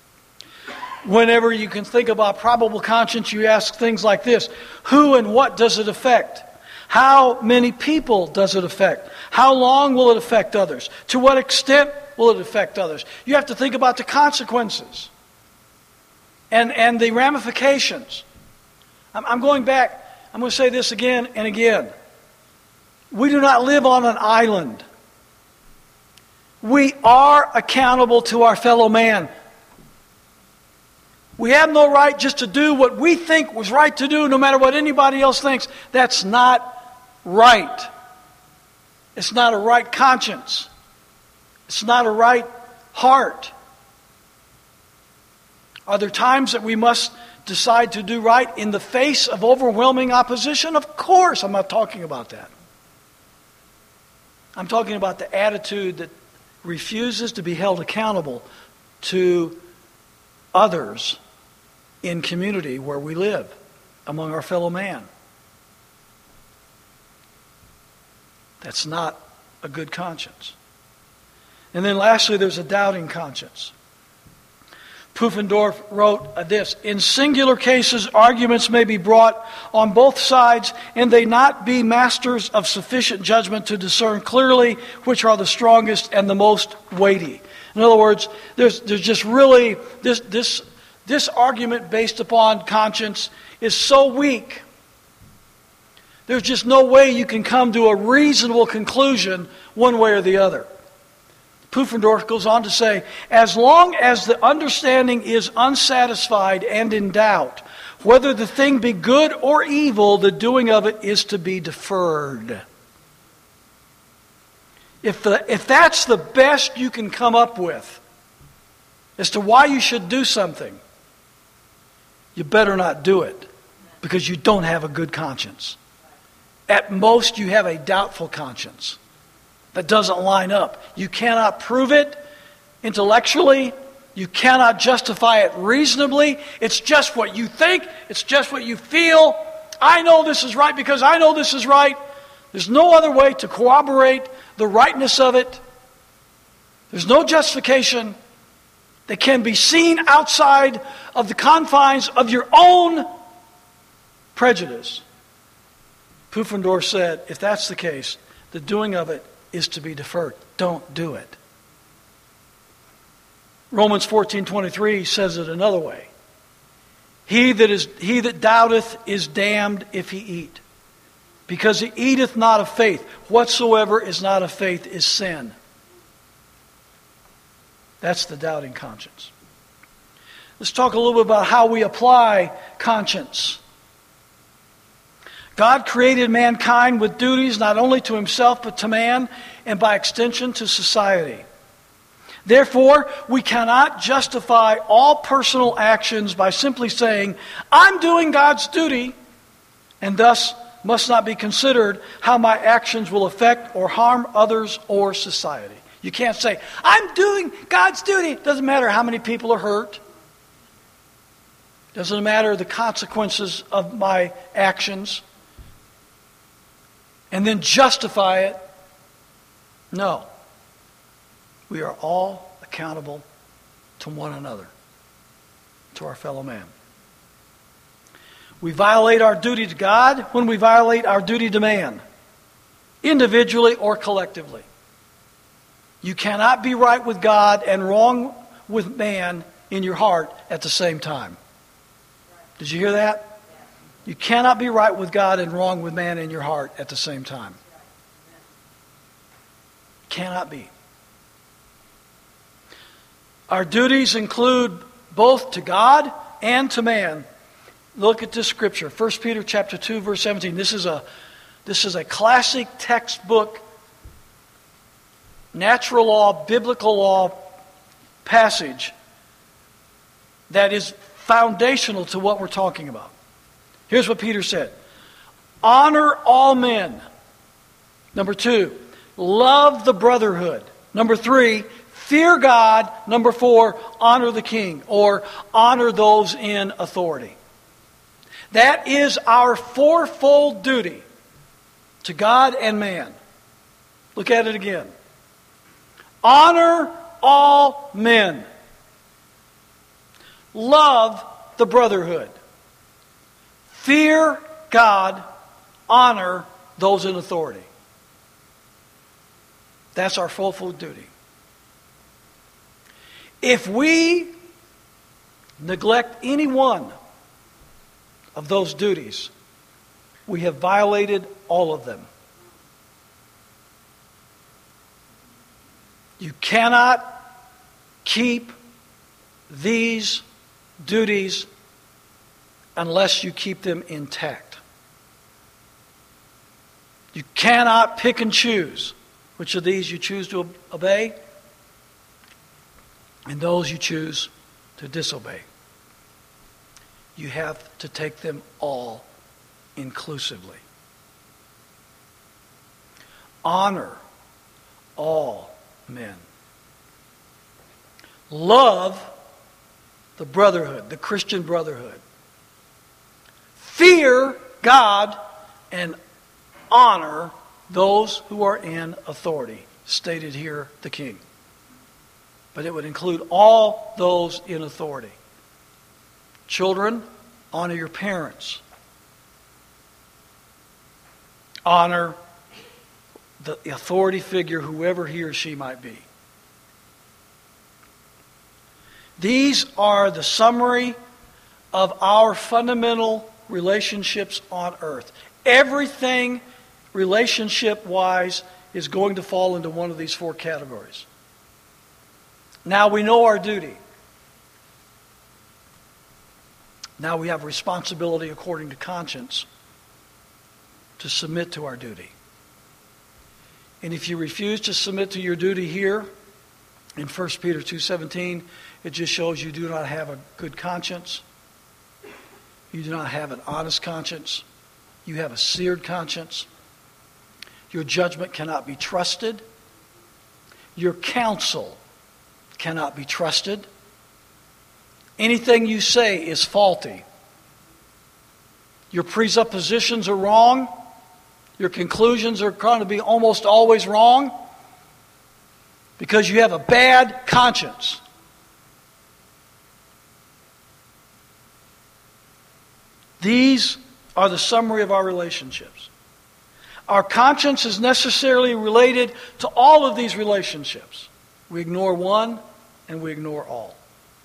Whenever you can think about probable conscience, you ask things like this: who and what does it affect? How many people does it affect? How long will it affect others? To what extent will it affect others? You have to think about the consequences and, and the ramifications. I'm, I'm going back. I'm going to say this again and again. We do not live on an island. We are accountable to our fellow man. We have no right just to do what we think was right to do, no matter what anybody else thinks. That's not right. It's not a right conscience. It's not a right heart. Are there times that we must decide to do right in the face of overwhelming opposition? Of course, I'm not talking about that. I'm talking about the attitude that refuses to be held accountable to others in community where we live, among our fellow man. That's not a good conscience. And then lastly, there's a doubting conscience. Pufendorf wrote this: in singular cases, arguments may be brought on both sides, and they not be masters of sufficient judgment to discern clearly which are the strongest and the most weighty. In other words, there's there's just really this this this argument based upon conscience is so weak. There's just no way you can come to a reasonable conclusion one way or the other. Pufendorf goes on to say, as long as the understanding is unsatisfied and in doubt, whether the thing be good or evil, the doing of it is to be deferred. If the if that's the best you can come up with as to why you should do something, you better not do it, because you don't have a good conscience. At most, you have a doubtful conscience that doesn't line up. You cannot prove it intellectually. You cannot justify it reasonably. It's just what you think. It's just what you feel. I know this is right because I know this is right. There's no other way to corroborate the rightness of it. There's no justification that can be seen outside of the confines of your own prejudice. Pufendorf said, if that's the case, the doing of it is to be deferred. Don't do it. Romans fourteen twenty-three says it another way. He that is he that doubteth is damned if he eat, because he eateth not of faith. Whatsoever is not of faith is sin. That's the doubting conscience. Let's talk a little bit about how we apply conscience. God created mankind with duties not only to himself but to man, and by extension to society. Therefore, we cannot justify all personal actions by simply saying, I'm doing God's duty, and thus must not be considered how my actions will affect or harm others or society. You can't say, I'm doing God's duty. Doesn't matter how many people are hurt. Doesn't matter the consequences of my actions. And then justify it. No. We are all accountable to one another, to our fellow man. We violate our duty to God when we violate our duty to man, individually or collectively. You cannot be right with God and wrong with man in your heart at the same time. Did you hear that? You cannot be right with God and wrong with man in your heart at the same time. Cannot be. Our duties include both to God and to man. Look at this scripture, First Peter chapter two, verse seventeen. This is a this is a classic textbook, natural law, biblical law passage that is foundational to what we're talking about. Here's what Peter said. Honor all men. Number two, love the brotherhood. Number three, fear God. Number four, honor the king, or honor those in authority. That is our fourfold duty to God and man. Look at it again. Honor all men. Love the brotherhood. Fear God, honor those in authority. That's our fourfold duty. If we neglect any one of those duties, we have violated all of them. You cannot keep these duties unless you keep them intact. You cannot pick and choose which of these you choose to obey. and those you choose to disobey. You have to take them all inclusively. Honor all men. Love the brotherhood, the Christian brotherhood. Fear God and honor those who are in authority, stated here the king. But it would include all those in authority. Children, honor your parents. Honor the authority figure, whoever he or she might be. These are the summary of our fundamental relationships on earth. Everything relationship-wise is going to fall into one of these four categories. Now we know our duty. Now we have responsibility according to conscience to submit to our duty. And if you refuse to submit to your duty here, in First Peter two seventeen, it just shows you do not have a good conscience. You do not have an honest conscience. You have a seared conscience. Your judgment cannot be trusted. Your counsel cannot be trusted. Anything you say is faulty. Your presuppositions are wrong. Your conclusions are going to be almost always wrong because you have a bad conscience. These are the summary of our relationships. Our conscience is necessarily related to all of these relationships. We ignore one and we ignore all.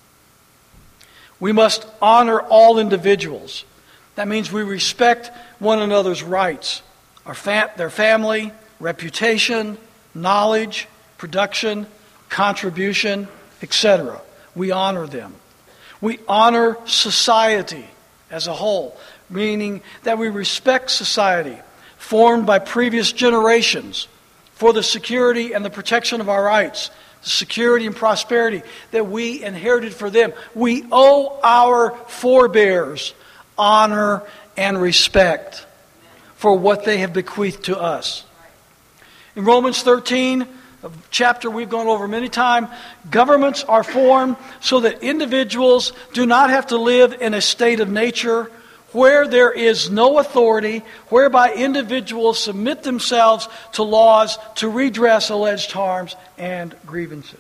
We must honor all individuals. That means we respect one another's rights, our fam- their family, reputation, knowledge, production, contribution, et cetera. We honor them. We honor society as a whole, meaning that we respect society formed by previous generations for the security and the protection of our rights, the security and prosperity that we inherited for them. We owe our forebears honor and respect for what they have bequeathed to us. In Romans thirteen, a chapter we've gone over many times, governments are formed so that individuals do not have to live in a state of nature where there is no authority, whereby individuals submit themselves to laws to redress alleged harms and grievances.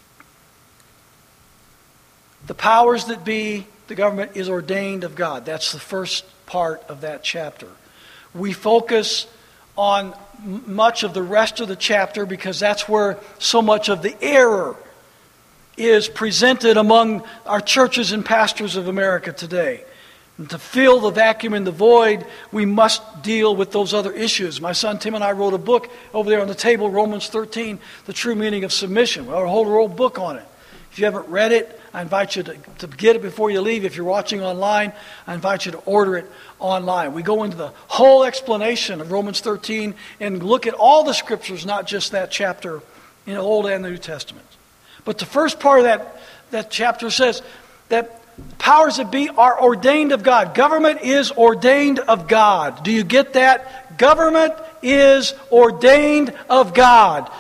The powers that be, the government is ordained of God. That's the first part of that chapter. We focus on m- much of the rest of the chapter because that's where so much of the error is presented among our churches and pastors of America today. And to fill the vacuum and the void, we must deal with those other issues. My son Tim and I wrote a book over there on the table, Romans thirteen, The True Meaning of Submission. We have a whole, whole book on it. If you haven't read it, I invite you to, to get it before you leave. If you're watching online, I invite you to order it online. We go into the whole explanation of Romans thirteen and look at all the scriptures, not just that chapter in the Old and the New Testament. But the first part of that, that chapter says that powers that be are ordained of God. Government is ordained of God. Do you get that? Government is ordained of God.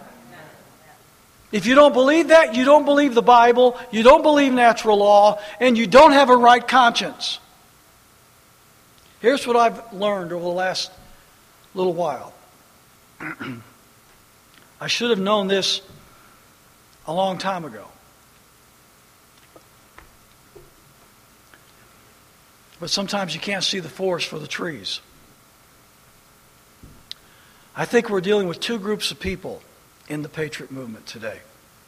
If you don't believe that, you don't believe the Bible, you don't believe natural law, and you don't have a right conscience. Here's what I've learned over the last little while. I should have known this a long time ago. But sometimes you can't see the forest for the trees. I think we're dealing with two groups of people in the Patriot movement today.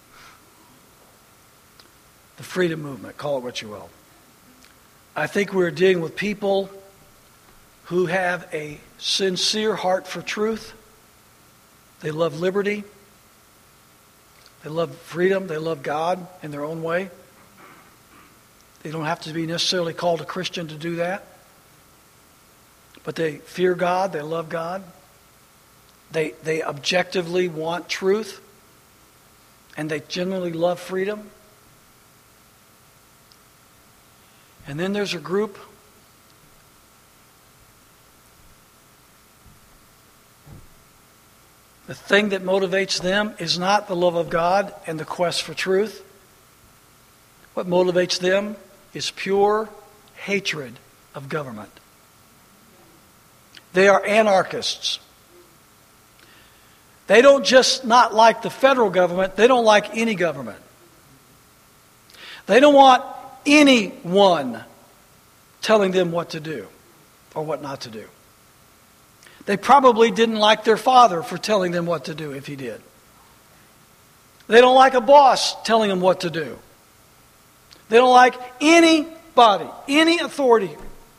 The freedom movement, call it what you will. I think we're dealing with people who have a sincere heart for truth. They love liberty. They love freedom. They love God in their own way. They don't have to be necessarily called a Christian to do that. But they fear God. They love God. They, they objectively want truth. And they genuinely love freedom. And then there's a group the thing that motivates them is not the love of God and the quest for truth. What motivates them is pure hatred of government. They are anarchists. They don't just not like the federal government, they don't like any government. They don't want anyone telling them what to do or what not to do. They probably didn't like their father for telling them what to do if he did. They don't like a boss telling them what to do. They don't like anybody, any authority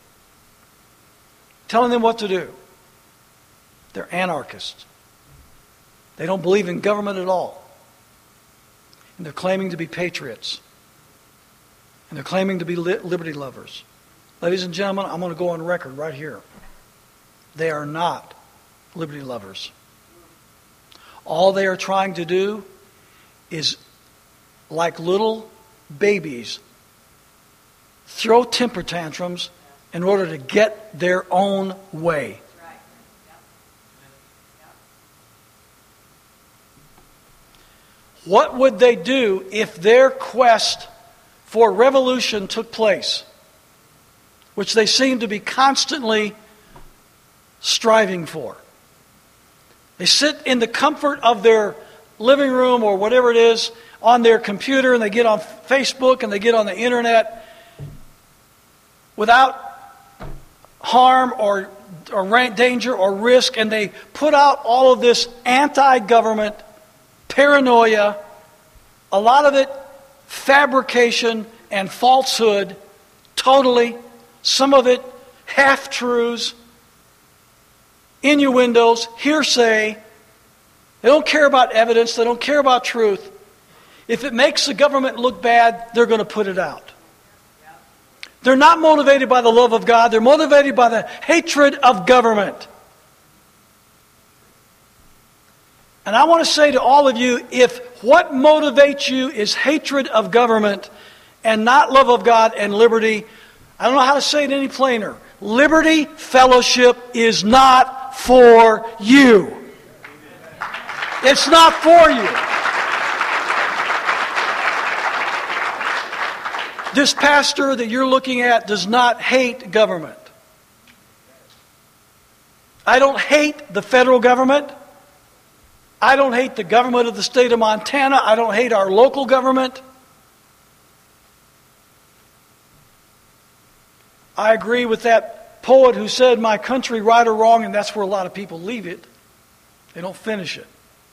telling them what to do. They're anarchists. They don't believe in government at all. And they're claiming to be patriots. And they're claiming to be liberty lovers. Ladies and gentlemen, I'm going to go on record right here. They are not liberty lovers. All they are trying to do is, like little babies, throw temper tantrums in order to get their own way. What would they do if their quest for revolution took place, which they seem to be constantly striving for? They sit in the comfort of their living room or whatever it is on their computer, and they get on Facebook and they get on the internet without harm or, or danger or risk, and they put out all of this anti-government paranoia, a lot of it fabrication and falsehood, totally, some of it half-truths, innuendos, hearsay. They don't care about evidence. They don't care about truth. If it makes the government look bad, they're going to put it out. They're not motivated by the love of God. They're motivated by the hatred of government. And I want to say to all of you, if what motivates you is hatred of government and not love of God and liberty, I don't know how to say it any plainer. Liberty Fellowship is not for you. It's not for you. This pastor that you're looking at does not hate government. I don't hate the federal government. I don't hate the government of the state of Montana. I don't hate our local government. I agree with that poet who said, "My country, right or wrong," and that's where a lot of people leave it. They don't finish it.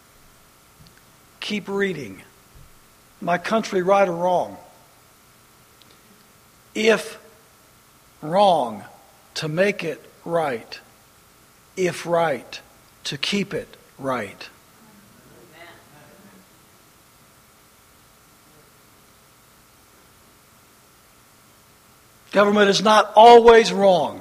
Keep reading. My country, right or wrong. If wrong, to make it right. If right, to keep it right. Government is not always wrong.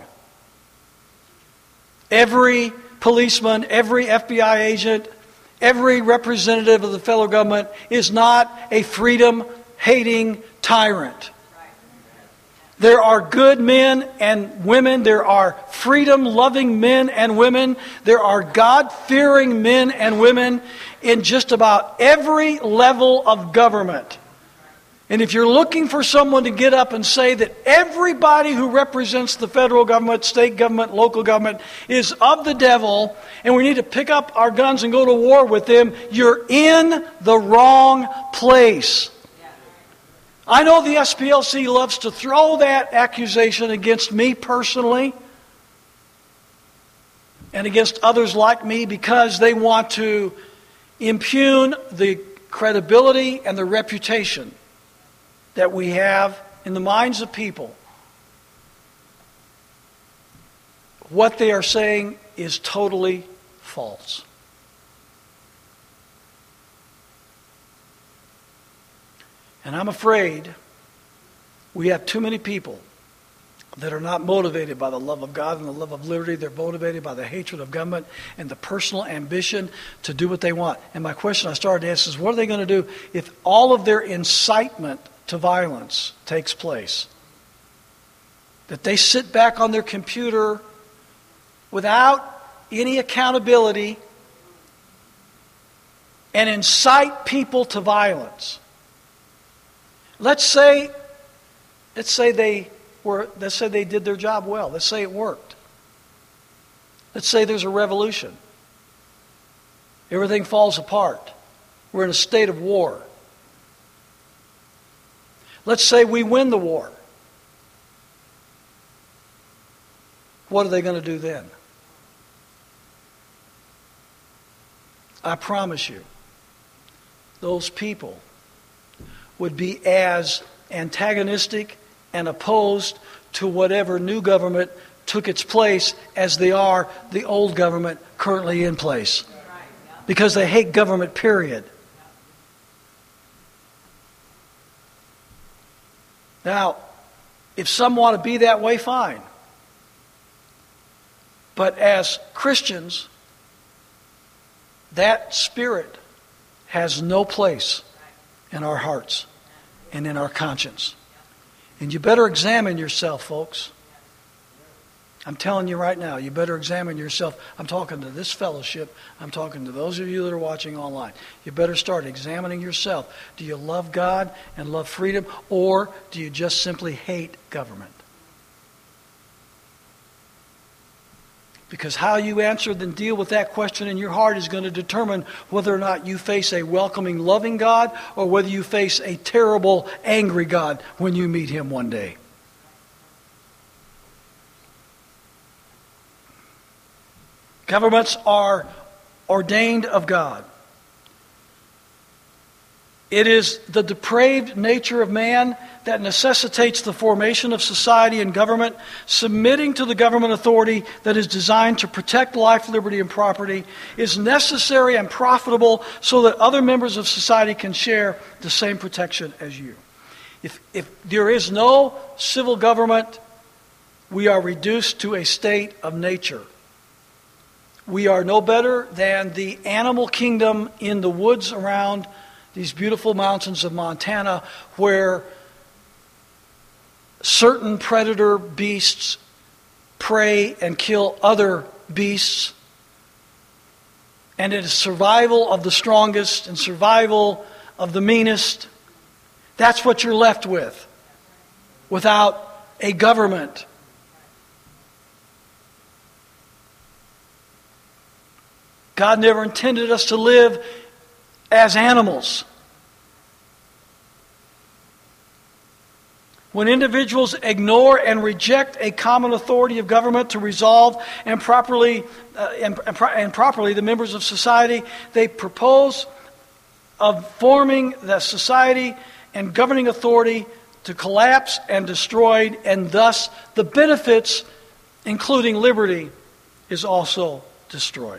Every policeman, every F B I agent, every representative of the federal government is not a freedom-hating tyrant. There are good men and women. There are freedom-loving men and women. There are God-fearing men and women in just about every level of government. And if you're looking for someone to get up and say that everybody who represents the federal government, state government, local government is of the devil, and we need to pick up our guns and go to war with them, you're in the wrong place. I know the S P L C loves to throw that accusation against me personally and against others like me because they want to impugn the credibility and the reputation that we have in the minds of people. What they are saying is totally false. And I'm afraid we have too many people that are not motivated by the love of God and the love of liberty. They're motivated by the hatred of government and the personal ambition to do what they want. And my question I started to ask is, what are they going to do if all of their incitement to violence takes place? that they sit back on their computer without any accountability and incite people to violence. Let's say, let's say they were, let's say they did their job well. Let's say it worked. Let's say there's a revolution. Everything falls apart. We're in a state of war. Let's say we win the war. What are they going to do then? I promise you, those people would be as antagonistic and opposed to whatever new government took its place as they are the old government currently in place. Because they hate government, period. Now, if some want to be that way, fine. But as Christians, that spirit has no place in our hearts and in our conscience. And you better examine yourself, folks. I'm telling you right now, you better examine yourself. I'm talking to this fellowship. I'm talking to those of you that are watching online. You better start examining yourself. Do you love God and love freedom, or do you just simply hate government? Because how you answer and deal with that question in your heart is going to determine whether or not you face a welcoming, loving God, or whether you face a terrible, angry God when you meet Him one day. Governments are ordained of God. It is the depraved nature of man that necessitates the formation of society and government, submitting to the government authority that is designed to protect life, liberty, and property, is necessary and profitable so that other members of society can share the same protection as you. If, if there is no civil government, we are reduced to a state of nature. We are no better than the animal kingdom in the woods around these beautiful mountains of Montana, where certain predator beasts prey and kill other beasts. And it is survival of the strongest and survival of the meanest. That's what you're left with, without a government. God never intended us to live as animals. When individuals ignore and reject a common authority of government to resolve and properly uh, and, and, pro- and properly the members of society, they propose of forming the society and governing authority to collapse and destroyed, and thus the benefits, including liberty, is also destroyed.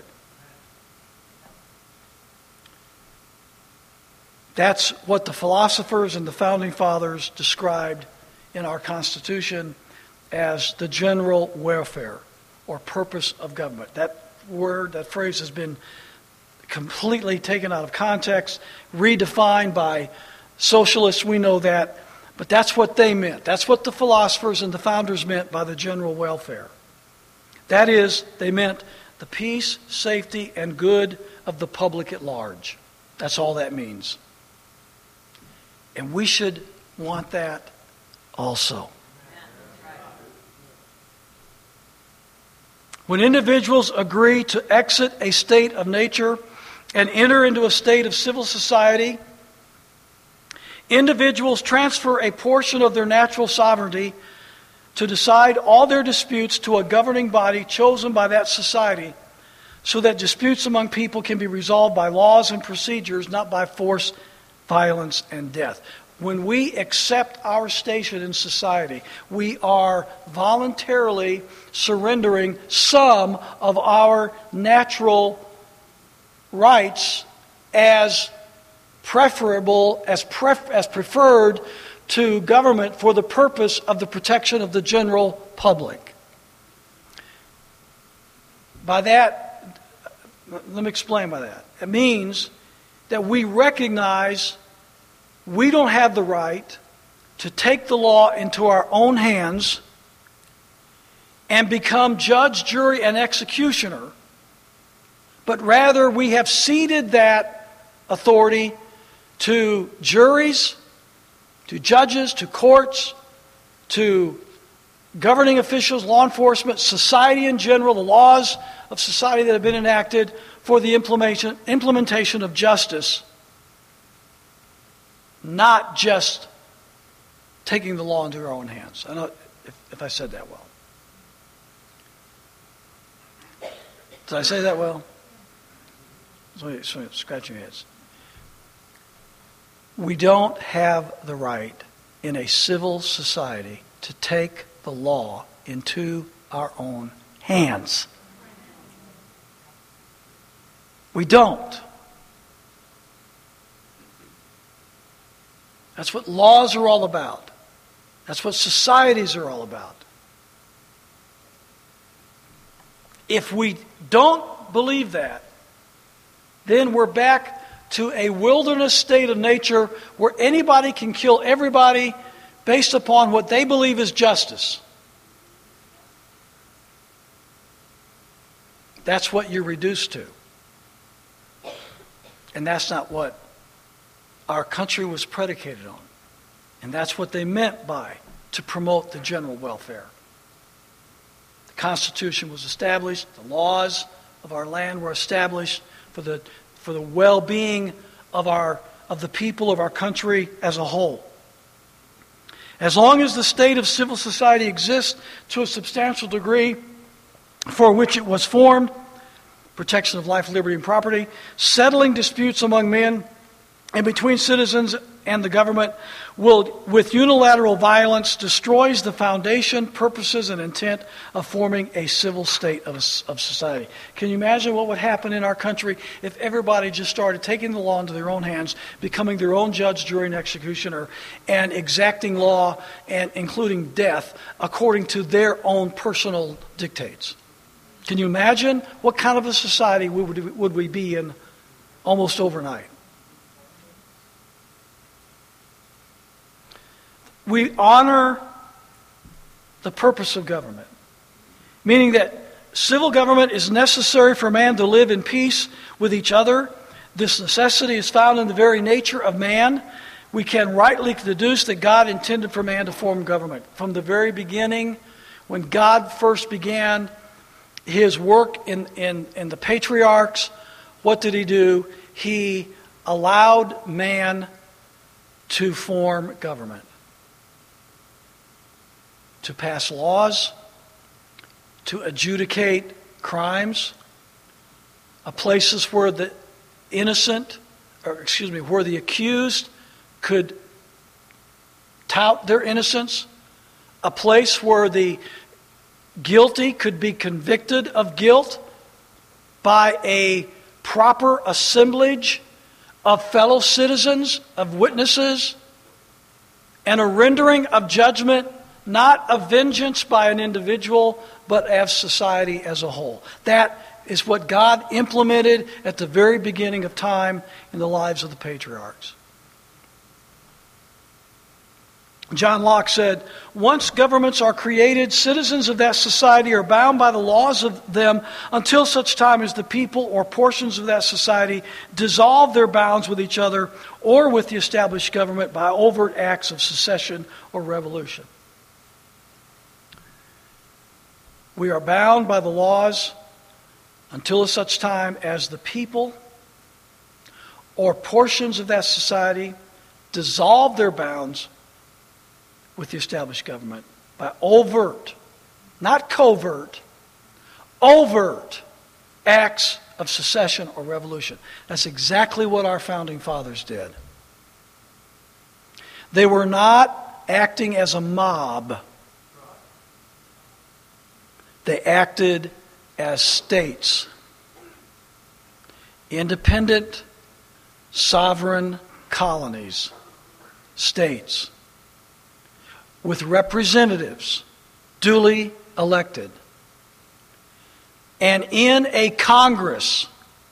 That's what the philosophers and the founding fathers described in our Constitution as the general welfare or purpose of government. That word, that phrase has been completely taken out of context, redefined by socialists, we know that, but that's what they meant. That's what the philosophers and the founders meant by the general welfare. That is, they meant the peace, safety, and good of the public at large. That's all that means. And we should want that also. When individuals agree to exit a state of nature and enter into a state of civil society, individuals transfer a portion of their natural sovereignty to decide all their disputes to a governing body chosen by that society, so that disputes among people can be resolved by laws and procedures, not by force, violence, and death. When we accept our station in society, we are voluntarily surrendering some of our natural rights as preferable, as pref- as preferred to government for the purpose of the protection of the general public. By that, let me explain by that. It means that we recognize we don't have the right to take the law into our own hands and become judge, jury, and executioner, but rather we have ceded that authority to juries, to judges, to courts, to governing officials, law enforcement, society in general, the laws of society that have been enacted for the implementation, implementation of justice, not just taking the law into our own hands. I don't know if, if I said that well. Did I say that well? So, so scratch your heads. We don't have the right in a civil society to take the law into our own hands. We don't. That's what laws are all about. That's what societies are all about. If we don't believe that, then we're back to a wilderness state of nature where anybody can kill everybody based upon what they believe is justice. That's what you're reduced to. And that's not what our country was predicated on. And that's what they meant by to promote the general welfare. The Constitution was established, the laws of our land were established for the for the well-being of our of the people of our country as a whole. As long as the state of civil society exists to a substantial degree for which it was formed, protection of life, liberty, and property, settling disputes among men and between citizens and the government will, with unilateral violence, destroys the foundation, purposes, and intent of forming a civil state of, of society. Can you imagine what would happen in our country if everybody just started taking the law into their own hands, becoming their own judge, jury, and executioner, and exacting law, and including death, according to their own personal dictates? Can you imagine what kind of a society we would, would we be in almost overnight? We honor the purpose of government, meaning that civil government is necessary for man to live in peace with each other. This necessity is found in the very nature of man. We can rightly deduce that God intended for man to form government. From the very beginning, when God first began His work in, in, in the patriarchs, what did He do? He allowed man to form government, to pass laws, to adjudicate crimes, uh, places where the innocent, or excuse me, where the accused could tout their innocence, a place where the guilty could be convicted of guilt by a proper assemblage of fellow citizens, of witnesses, and a rendering of judgment, not of vengeance by an individual, but as society as a whole. That is what God implemented at the very beginning of time in the lives of the patriarchs. John Locke said, once governments are created, citizens of that society are bound by the laws of them until such time as the people or portions of that society dissolve their bounds with each other or with the established government by overt acts of secession or revolution. We are bound by the laws until such time as the people or portions of that society dissolve their bounds with the established government by overt, not covert, overt acts of secession or revolution. That's exactly what our founding fathers did. They were not acting as a mob. They acted as states, independent, sovereign colonies, states, with representatives duly elected, and in a Congress,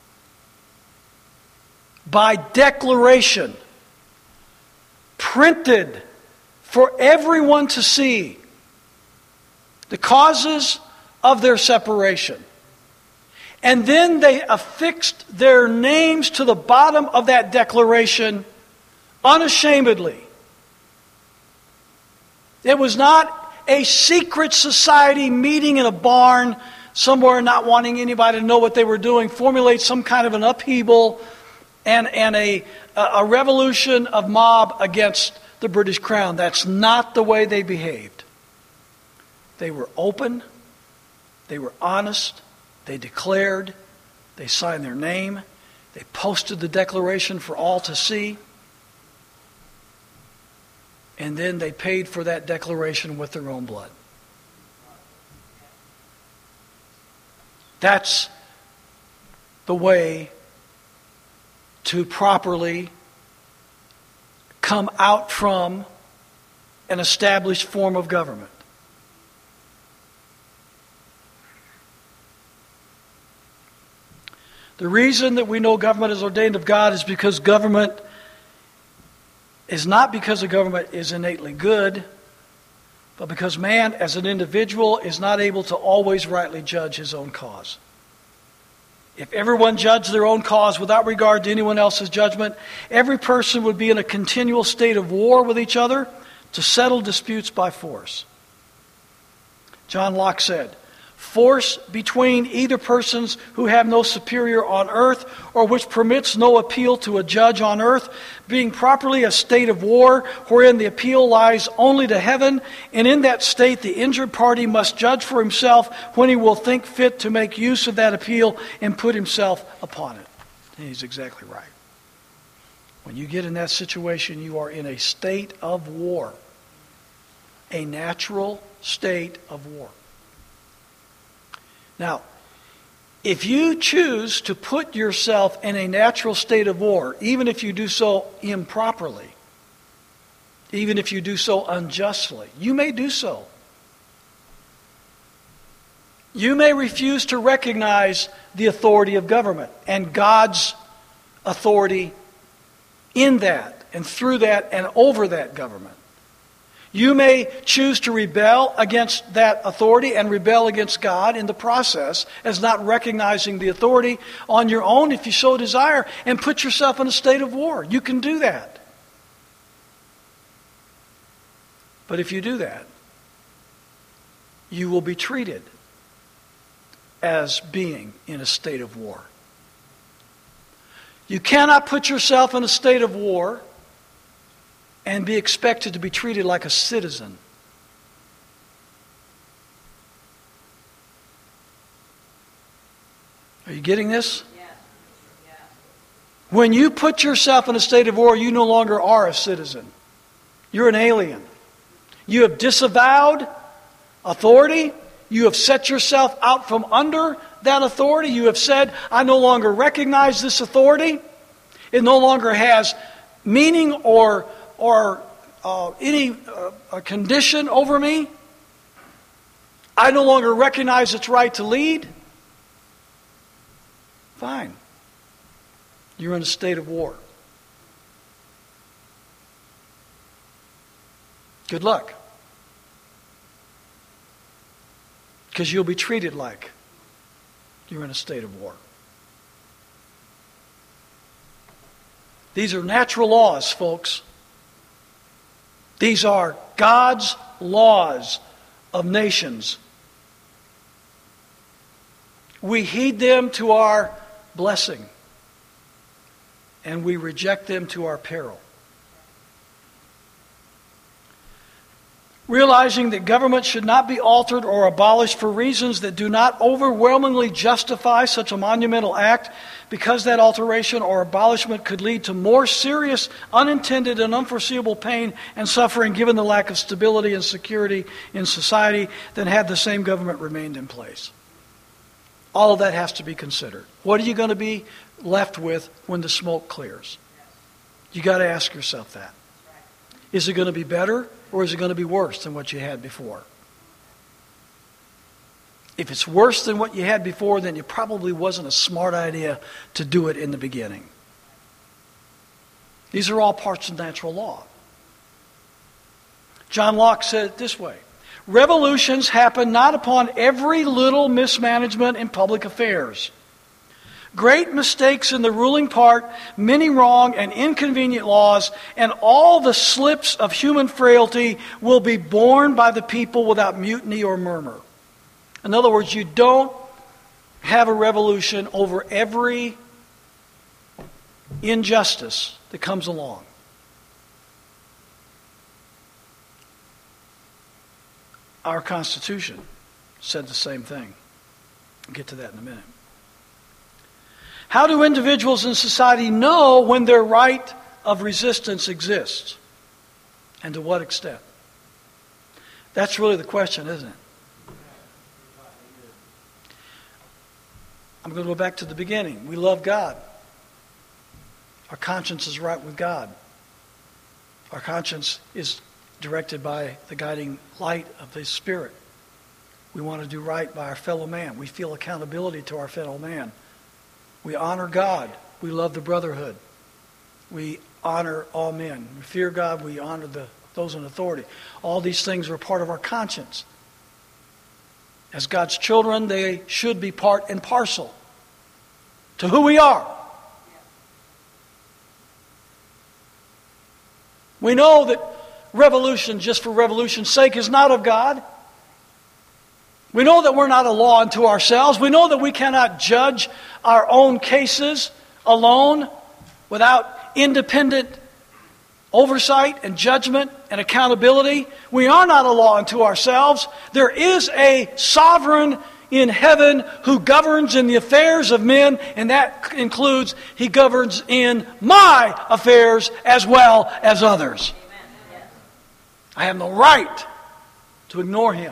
by declaration, printed for everyone to see, the causes of their separation. And then they affixed their names to the bottom of that declaration unashamedly. It was not a secret society meeting in a barn somewhere, not wanting anybody to know what they were doing, formulate some kind of an upheaval and, and a, a revolution of mob against the British Crown. That's not the way they behaved. They were open, they were honest, they declared, they signed their name, they posted the declaration for all to see, and then they paid for that declaration with their own blood. That's the way to properly come out from an established form of government. The reason that we know government is ordained of God is because government is not because the government is innately good, but because man as an individual is not able to always rightly judge his own cause. If everyone judged their own cause without regard to anyone else's judgment, every person would be in a continual state of war with each other to settle disputes by force. John Locke said, "Force between either persons who have no superior on earth, or which permits no appeal to a judge on earth, being properly a state of war, wherein the appeal lies only to heaven, and in that state the injured party must judge for himself when he will think fit to make use of that appeal and put himself upon it." And he's exactly right. When you get in that situation, you are in a state of war, a natural state of war. Now, if you choose to put yourself in a natural state of war, even if you do so improperly, even if you do so unjustly, you may do so. You may refuse to recognize the authority of government and God's authority in that and through that and over that government. You may choose to rebel against that authority and rebel against God in the process as not recognizing the authority on your own if you so desire and put yourself in a state of war. You can do that. But if you do that, you will be treated as being in a state of war. You cannot put yourself in a state of war and be expected to be treated like a citizen. Are you getting this? Yes. Yes. When you put yourself in a state of war, you no longer are a citizen. You're an alien. You have disavowed authority. You have set yourself out from under that authority. You have said, I no longer recognize this authority. It no longer has meaning or or uh, any uh, condition over me. I no longer recognize its right to lead. Fine. You're in a state of war. Good luck. Because you'll be treated like you're in a state of war. These are natural laws, folks. These are God's laws of nations. We heed them to our blessing, and we reject them to our peril. Realizing that government should not be altered or abolished for reasons that do not overwhelmingly justify such a monumental act, because that alteration or abolishment could lead to more serious, unintended, and unforeseeable pain and suffering given the lack of stability and security in society than had the same government remained in place. All of that has to be considered. What are you going to be left with when the smoke clears? You got to ask yourself that. Is it going to be better, or is it going to be worse than what you had before? If it's worse than what you had before, then it probably wasn't a smart idea to do it in the beginning. These are all parts of natural law. John Locke said it this way: Revolutions happen not upon every little mismanagement in public affairs. Great mistakes in the ruling part, many wrong and inconvenient laws, and all the slips of human frailty will be borne by the people without mutiny or murmur. In other words, you don't have a revolution over every injustice that comes along. Our Constitution said the same thing. I'll get to that in a minute. How do individuals in society know when their right of resistance exists? And to what extent? That's really the question, isn't it? I'm going to go back to the beginning. We love God. Our conscience is right with God. Our conscience is directed by the guiding light of His Spirit. We want to do right by our fellow man. We feel accountability to our fellow man. We honor God. We love the brotherhood. We honor all men. We fear God. We honor the, those in authority. All these things are part of our conscience. As God's children, they should be part and parcel to who we are. We know that revolution, just for revolution's sake, is not of God. We know that we're not a law unto ourselves. We know that we cannot judge our own cases alone without independent oversight and judgment and accountability. We are not a law unto ourselves. There is a sovereign in heaven who governs in the affairs of men, and that includes He governs in my affairs as well as others. I have no right to ignore Him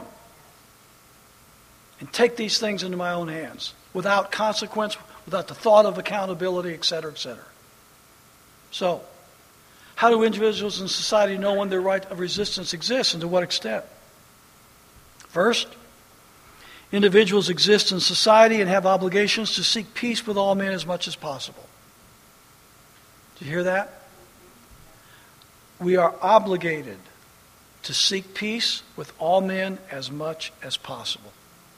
and take these things into my own hands without consequence, without the thought of accountability, et cetera, et cetera. So, how do individuals in society know when their right of resistance exists and to what extent? First, individuals exist in society and have obligations to seek peace with all men as much as possible. Do you hear that? We are obligated to seek peace with all men as much as possible.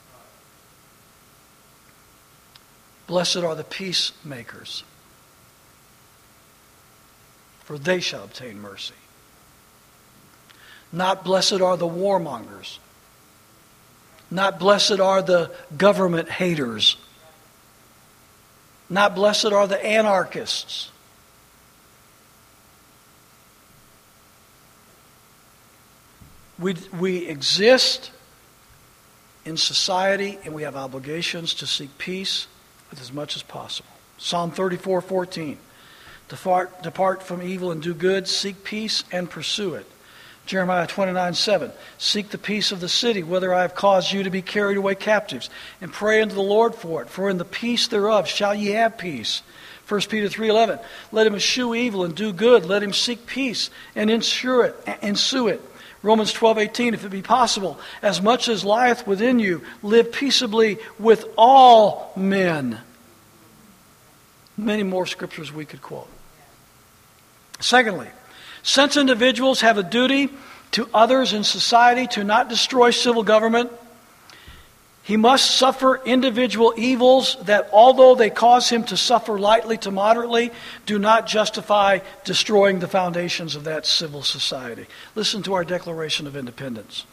Blessed are the peacemakers, for they shall obtain mercy. Not blessed are the warmongers. Not blessed are the government haters. Not blessed are the anarchists. We, we exist in society and we have obligations to seek peace with as much as possible. Psalm thirty-four fourteen. Depart, depart from evil and do good, seek peace and pursue it. Jeremiah twenty-nine seven. Seek the peace of the city, whether I have caused you to be carried away captives, and pray unto the Lord for it, for in the peace thereof shall ye have peace. First Peter three eleven. Let him eschew evil and do good, let him seek peace and ensure it, ensue it. Romans twelve eighteen, if it be possible, as much as lieth within you, live peaceably with all men. Many more scriptures we could quote. Secondly, since individuals have a duty to others in society to not destroy civil government, he must suffer individual evils that, although they cause him to suffer lightly to moderately, do not justify destroying the foundations of that civil society. Listen to our Declaration of Independence.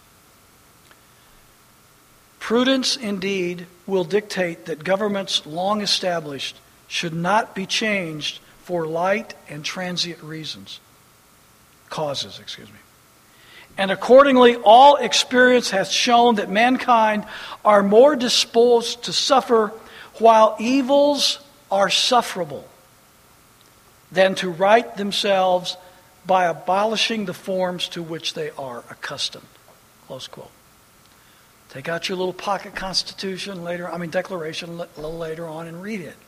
Prudence indeed will dictate that governments long established should not be changed for light and transient reasons, causes, excuse me. And accordingly, all experience hath shown that mankind are more disposed to suffer while evils are sufferable than to right themselves by abolishing the forms to which they are accustomed. Close quote. Take out your little pocket constitution later, I mean declaration a little later on and read it.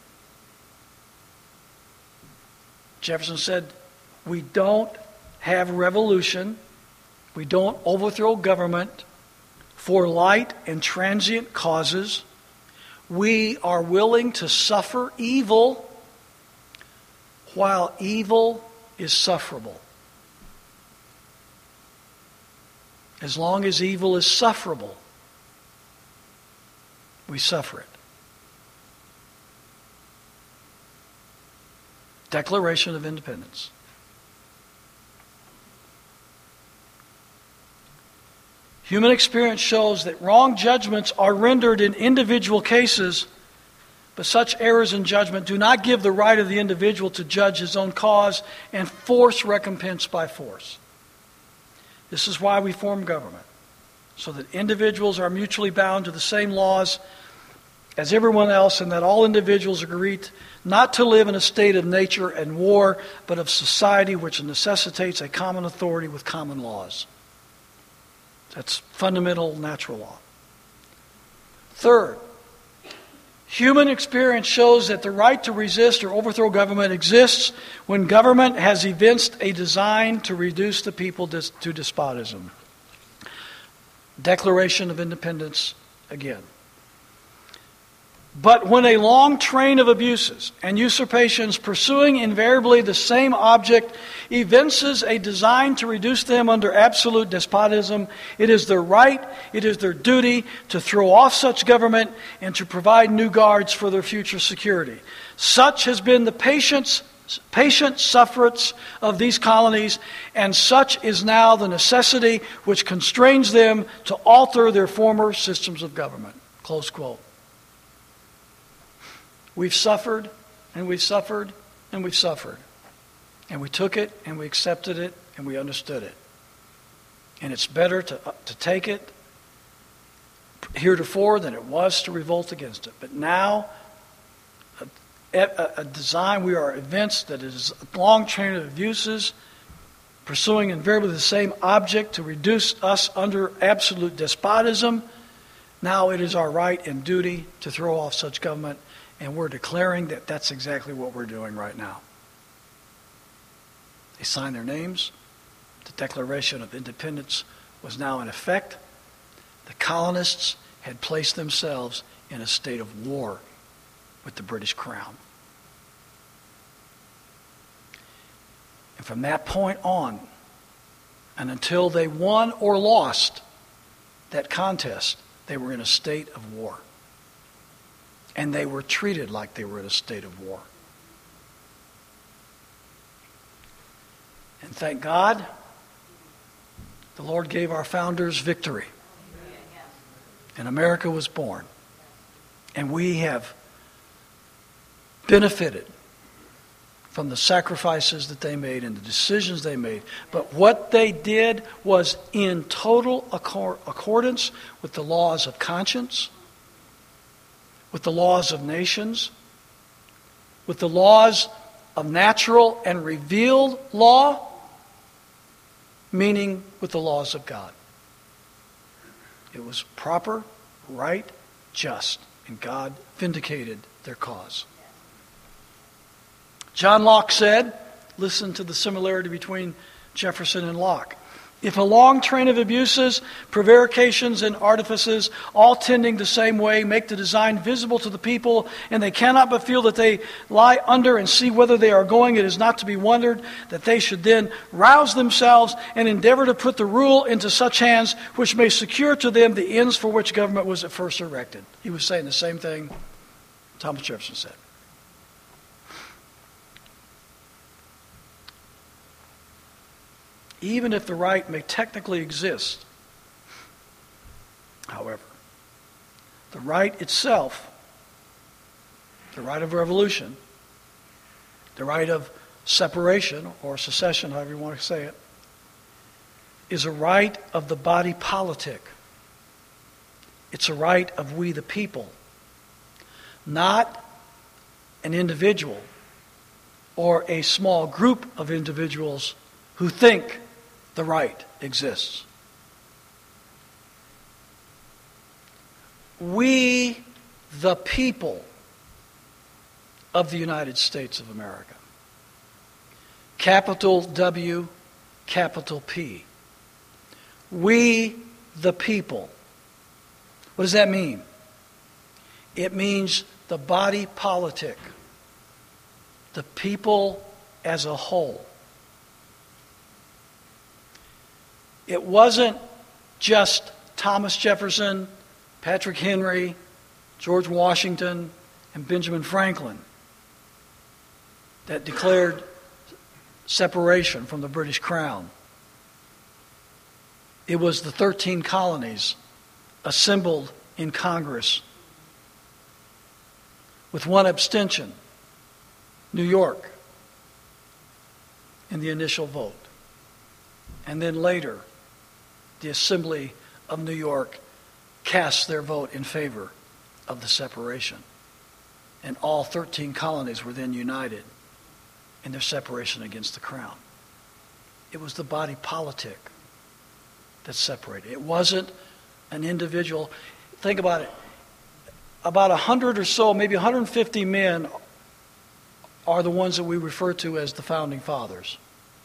Jefferson said, we don't have revolution, we don't overthrow government for light and transient causes. We are willing to suffer evil while evil is sufferable. As long as evil is sufferable, we suffer it. Declaration of Independence. Human experience shows that wrong judgments are rendered in individual cases, but such errors in judgment do not give the right of the individual to judge his own cause and force recompense by force. This is why we form government, so that individuals are mutually bound to the same laws as everyone else, and that all individuals agree not to live in a state of nature and war, but of society which necessitates a common authority with common laws. That's fundamental natural law. Third, human experience shows that the right to resist or overthrow government exists when government has evinced a design to reduce the people to despotism. Declaration of Independence again. But when a long train of abuses and usurpations pursuing invariably the same object evinces a design to reduce them under absolute despotism, it is their right, it is their duty to throw off such government and to provide new guards for their future security. Such has been the patience, patient sufferance of these colonies, and such is now the necessity which constrains them to alter their former systems of government. Close quote. We've suffered, and we've suffered, and we've suffered. And we took it, and we accepted it, and we understood it. And it's better to, uh, to take it heretofore than it was to revolt against it. But now, a, a, a design, we are evinced that it is a long chain of abuses, pursuing invariably the same object to reduce us under absolute despotism. Now it is our right and duty to throw off such government. And we're declaring that that's exactly what we're doing right now. They signed their names. The Declaration of Independence was now in effect. The colonists had placed themselves in a state of war with the British Crown. And from that point on, and until they won or lost that contest, they were in a state of war. And they were treated like they were in a state of war. And thank God, the Lord gave our founders victory. And America was born. And we have benefited from the sacrifices that they made and the decisions they made. But what they did was in total accord- accordance with the laws of conscience, with the laws of nations, with the laws of natural and revealed law, meaning with the laws of God. It was proper, right, just, and God vindicated their cause. John Locke said, listen to the similarity between Jefferson and Locke. If a long train of abuses, prevarications, and artifices, all tending the same way, make the design visible to the people, and they cannot but feel that they lie under and see whither they are going, it is not to be wondered that they should then rouse themselves and endeavor to put the rule into such hands which may secure to them the ends for which government was at first erected. He was saying the same thing Thomas Jefferson said. Even if the right may technically exist, however, the right itself, the right of revolution, the right of separation or secession, however you want to say it, is a right of the body politic. It's a right of we the people, not an individual or a small group of individuals who think the right exists. We, the people of the United States of America. Capital W, capital P. We, the people. What does that mean? It means the body politic, the people as a whole. It wasn't just Thomas Jefferson, Patrick Henry, George Washington, and Benjamin Franklin that declared separation from the British Crown. It was the thirteen colonies assembled in Congress with one abstention, New York, in the initial vote. And then later, the Assembly of New York cast their vote in favor of the separation. And all thirteen colonies were then united in their separation against the Crown. It was the body politic that separated. It wasn't an individual. Think about it. About a hundred or so, maybe one hundred fifty men are the ones that we refer to as the Founding Fathers.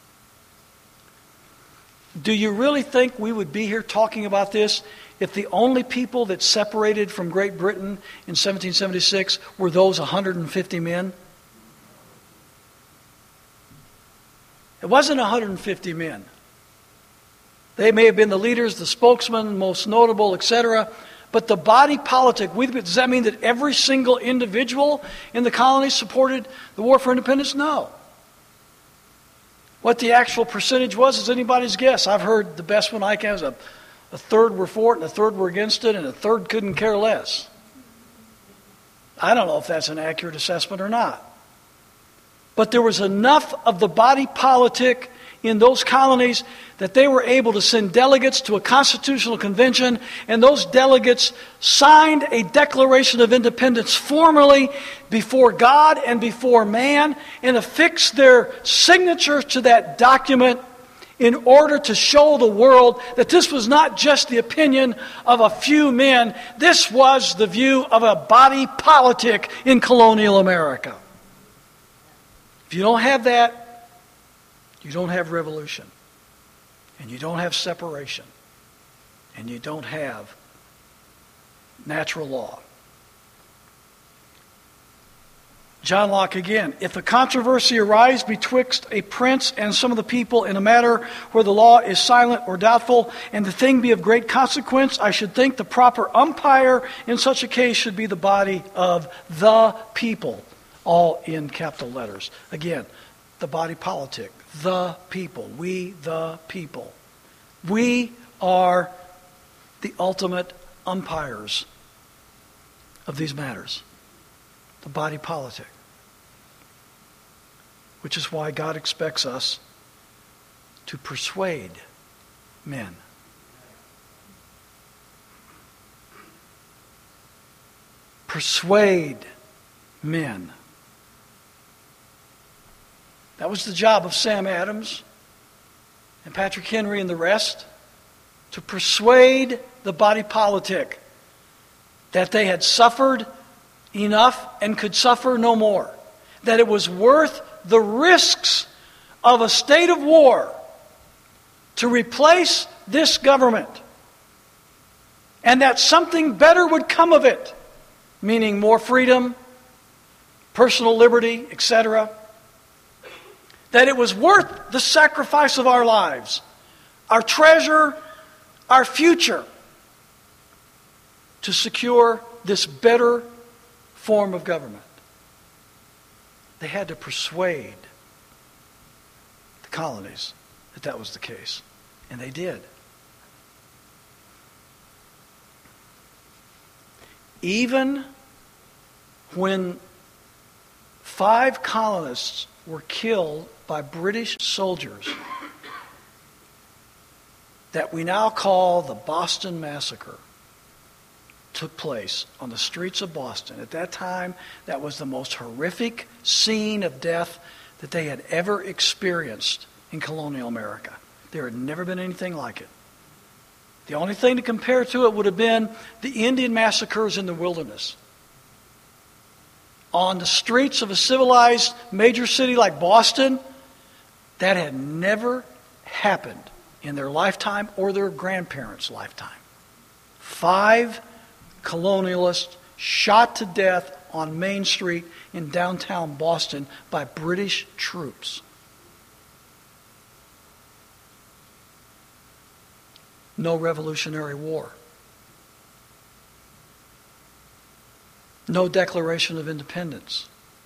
Do you really think we would be here talking about this if the only people that separated from Great Britain in seventeen seventy-six were those one hundred fifty men? It wasn't one hundred fifty men. They may have been the leaders, the spokesmen, most notable, et cetera. But the body politic, we, does that mean that every single individual in the colonies supported the war for independence? No. What the actual percentage was is anybody's guess. I've heard the best one I can is a, a third were for it and a third were against it and a third couldn't care less. I don't know if that's an accurate assessment or not. But there was enough of the body politic in those colonies that they were able to send delegates to a constitutional convention, and those delegates signed a Declaration of Independence formally before God and before man, and affixed their signature to that document in order to show the world that this was not just the opinion of a few men. This was the view of a body politic in colonial America. If you don't have that, you don't have revolution, and you don't have separation, and you don't have natural law. John Locke again, if a controversy arise betwixt a prince and some of the people in a matter where the law is silent or doubtful, and the thing be of great consequence, I should think the proper umpire in such a case should be the body of the people, all in capital letters. Again, the body politic. The people. We, the people. We are the ultimate umpires of these matters. The body politic. Which is why God expects us to persuade men. Persuade men. That was the job of Sam Adams and Patrick Henry and the rest, to persuade the body politic that they had suffered enough and could suffer no more. That it was worth the risks of a state of war to replace this government. And that something better would come of it, meaning more freedom, personal liberty, et cetera. That it was worth the sacrifice of our lives, our treasure, our future, to secure this better form of government. They had to persuade the colonies that that was the case. And they did. Even when five colonists were killed by British soldiers that we now call the Boston Massacre took place on the streets of Boston. At that time, that was the most horrific scene of death that they had ever experienced in colonial America. There had never been anything like it. The only thing to compare to it would have been the Indian massacres in the wilderness. On the streets of a civilized major city like Boston, that had never happened in their lifetime or their grandparents' lifetime. Five colonialists shot to death on Main Street in downtown Boston by British troops. no Revolutionary War. No Declaration of Independence.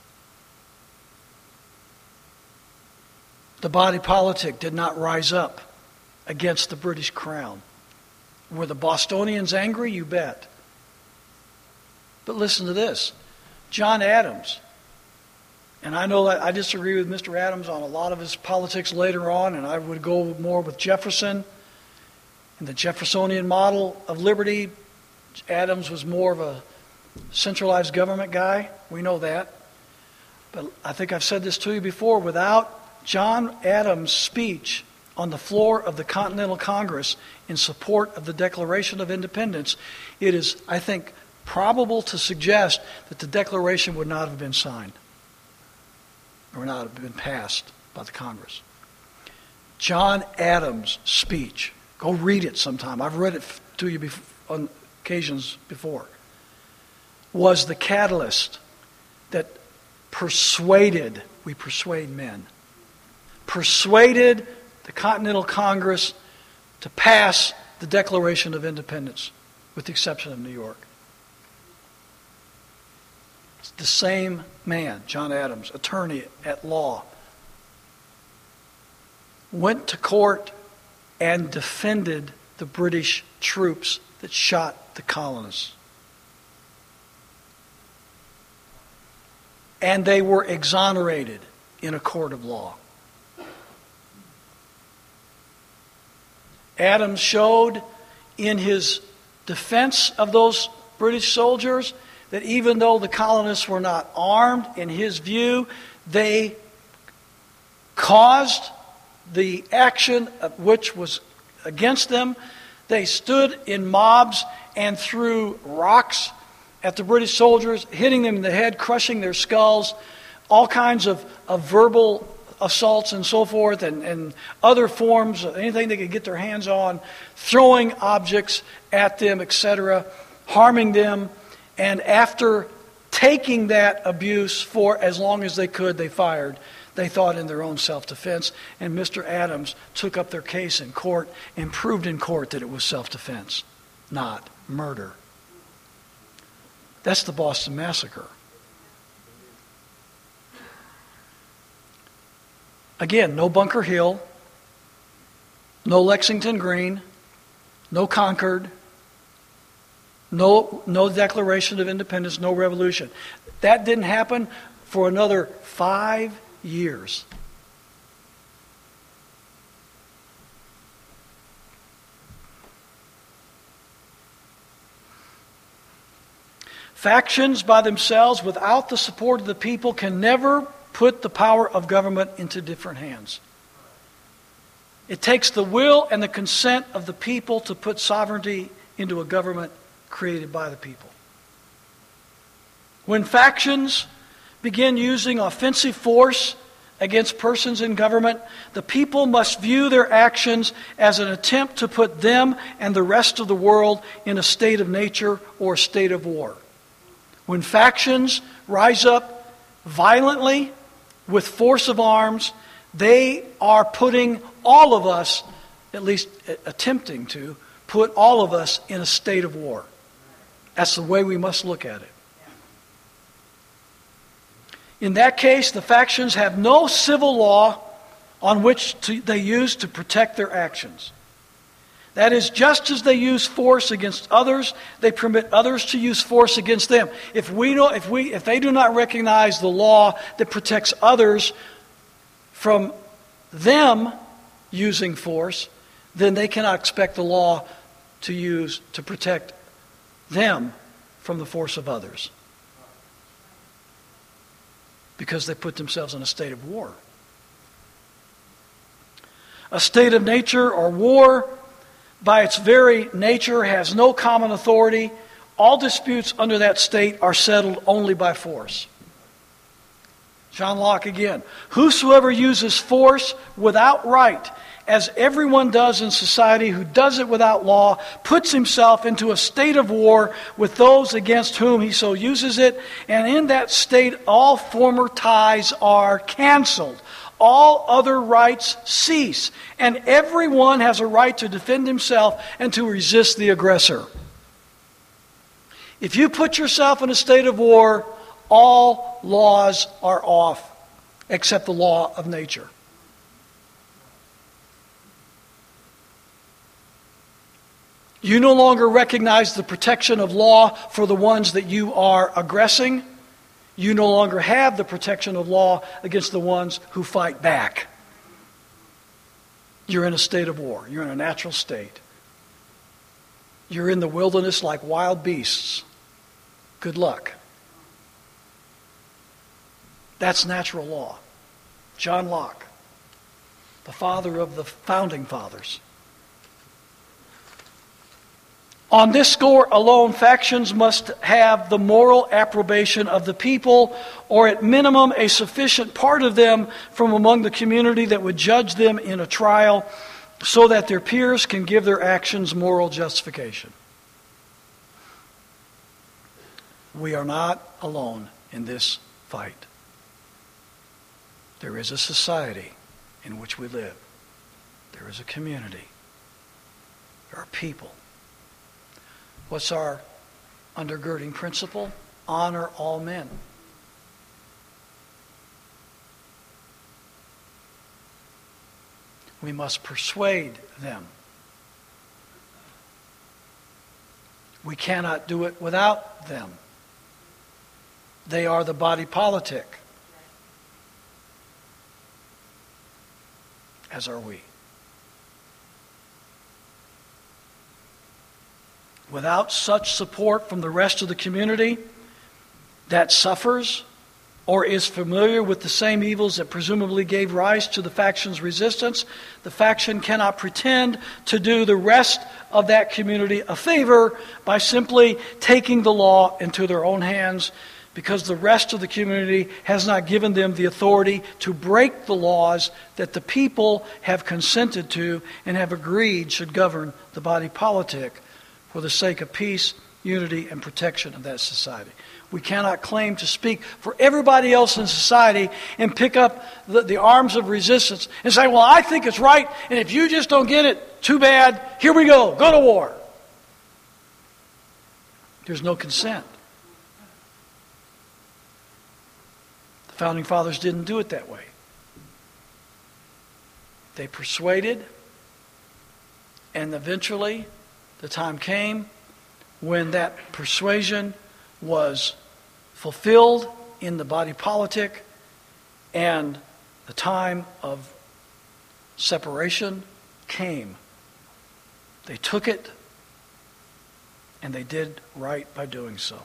The body politic did not rise up against the British Crown. Were the Bostonians angry? You bet. But listen to this. John Adams, and I know that I disagree with Mister Adams on a lot of his politics later on, and I would go more with Jefferson and the Jeffersonian model of liberty. Adams was more of a centralized government guy. We know that. But I think I've said this to you before. Without John Adams' speech on the floor of the Continental Congress in support of the Declaration of Independence, it is, I think, probable to suggest that the Declaration would not have been signed or not have been passed by the Congress. John Adams' speech, go read it sometime. I've read it to you bef- on occasions before, was the catalyst that persuaded, we persuade men, persuaded the Continental Congress to pass the Declaration of Independence, with the exception of New York. It's the same man, John Adams, attorney at law, went to court and defended the British troops that shot the colonists. And they were exonerated in a court of law. Adams showed in his defense of those British soldiers that even though the colonists were not armed, in his view, they caused the action of which was against them. They stood in mobs and threw rocks at the British soldiers, hitting them in the head, crushing their skulls, all kinds of, of verbal assaults and so forth, and, and other forms, anything they could get their hands on, throwing objects at them, et cetera, harming them. And after taking that abuse for as long as they could, they fired. They thought in their own self-defense, and Mister Adams took up their case in court and proved in court that it was self-defense, not murder. That's the Boston Massacre. Again, no Bunker Hill, no Lexington Green, no Concord, no, no Declaration of Independence, no revolution. That didn't happen for another five years. Factions by themselves, without the support of the people, can never put the power of government into different hands. It takes the will and the consent of the people to put sovereignty into a government created by the people. When factions begin using offensive force against persons in government, the people must view their actions as an attempt to put them and the rest of the world in a state of nature or a state of war. When factions rise up violently with force of arms, they are putting all of us, at least attempting to, put all of us in a state of war. That's the way we must look at it. In that case, the factions have no civil law on which to, they use to protect their actions. That is, just as they use force against others, they permit others to use force against them. If we don't, if we, if they do not recognize the law that protects others from them using force, then they cannot expect the law to use to protect them from the force of others, because they put themselves in a state of war. A state of nature or war, by its very nature, has no common authority. All disputes under that state are settled only by force. John Locke again. Whosoever uses force without right, as everyone does in society who does it without law, puts himself into a state of war with those against whom he so uses it, and in that state all former ties are canceled. all other rights cease, and everyone has a right to defend himself and to resist the aggressor. If you put yourself in a state of war, all laws are off, except the law of nature. You no longer recognize the protection of law for the ones that you are aggressing. You no longer have the protection of law against the ones who fight back. You're in a state of war. You're in a natural state. You're in the wilderness like wild beasts. Good luck. That's natural law. John Locke, the father of the founding fathers. On this score alone, factions must have the moral approbation of the people, or at minimum a sufficient part of them from among the community that would judge them in a trial so that their peers can give their actions moral justification. We are not alone in this fight. There is a society in which we live. There is a community. There are people. What's our undergirding principle? Honor all men. We must persuade them. We cannot do it without them. They are the body politic, as are we. Without such support from the rest of the community that suffers or is familiar with the same evils that presumably gave rise to the faction's resistance, the faction cannot pretend to do the rest of that community a favor by simply taking the law into their own hands, because the rest of the community has not given them the authority to break the laws that the people have consented to and have agreed should govern the body politic for the sake of peace, unity, and protection of that society. We cannot claim to speak for everybody else in society and pick up the, the arms of resistance and say, well, I think it's right, and if you just don't get it, too bad, here we go, go to war. There's no consent. The Founding Fathers didn't do it that way. They persuaded, and eventually the time came when that persuasion was fulfilled in the body politic, and the time of separation came. They took it, and they did right by doing so.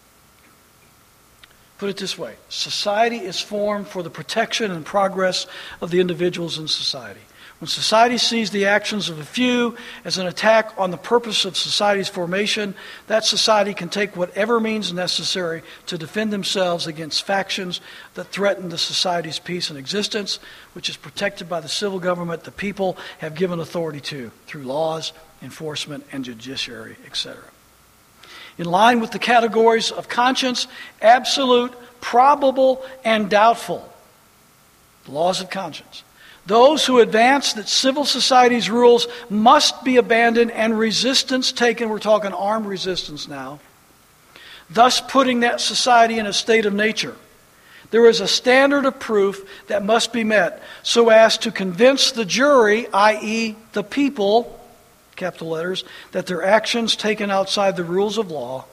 Put it this way: society is formed for the protection and progress of the individuals in society. When society sees the actions of a few as an attack on the purpose of society's formation, that society can take whatever means necessary to defend themselves against factions that threaten the society's peace and existence, which is protected by the civil government the people have given authority to through laws, enforcement, and judiciary, et cetera. In line with the categories of conscience, absolute, probable, and doubtful, the laws of conscience, those who advance that civil society's rules must be abandoned and resistance taken, we're talking armed resistance now, thus putting that society in a state of nature. There is a standard of proof that must be met so as to convince the jury, that is the people, capital letters, that their actions taken outside the rules of law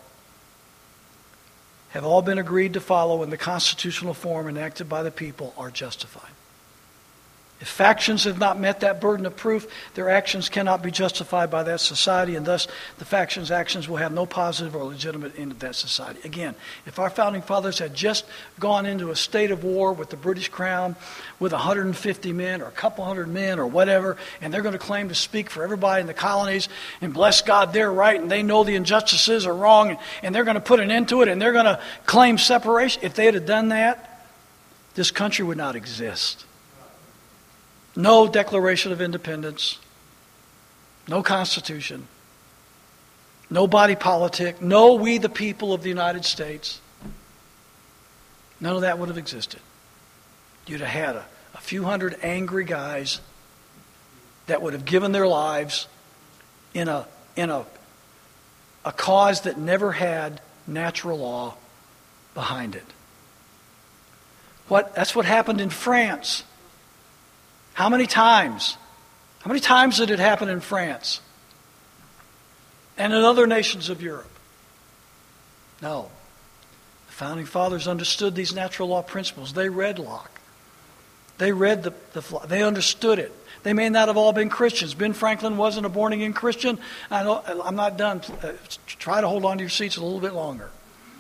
have all been agreed to follow in the constitutional form enacted by the people are justified. If factions have not met that burden of proof, their actions cannot be justified by that society, and thus the factions' actions will have no positive or legitimate end of that society. Again, if our founding fathers had just gone into a state of war with the British Crown with one hundred fifty men or a couple hundred men or whatever, and they're going to claim to speak for everybody in the colonies, and bless God, they're right, and they know the injustices are wrong, and, and they're going to put an end to it, and they're going to claim separation. If they had done that, this country would not exist. No Declaration of Independence, no Constitution, no body politic, no we the people of the United States. None of that would have existed. You'd have had a, a few hundred angry guys that would have given their lives in a in a a cause that never had natural law behind it. What that's what happened in France. How many times? How many times did it happen in France? And in other nations of Europe? No. The founding fathers understood these natural law principles. They read Locke. They read the, the they understood it. They may not have all been Christians. Ben Franklin wasn't a born-again Christian. I know, I'm not done. Uh, try to hold on to your seats a little bit longer.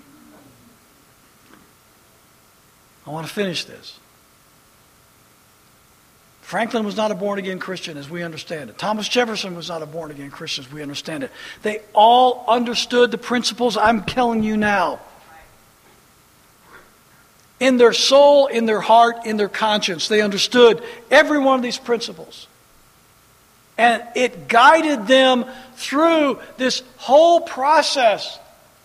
I want to finish this. Franklin was not a born-again Christian as we understand it. Thomas Jefferson was not a born-again Christian as we understand it. They all understood the principles I'm telling you now. In their soul, in their heart, in their conscience, they understood every one of these principles. And it guided them through this whole process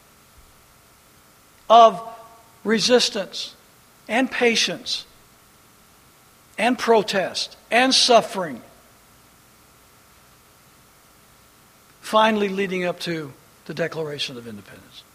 of resistance and patience and protest and suffering, finally leading up to the Declaration of Independence.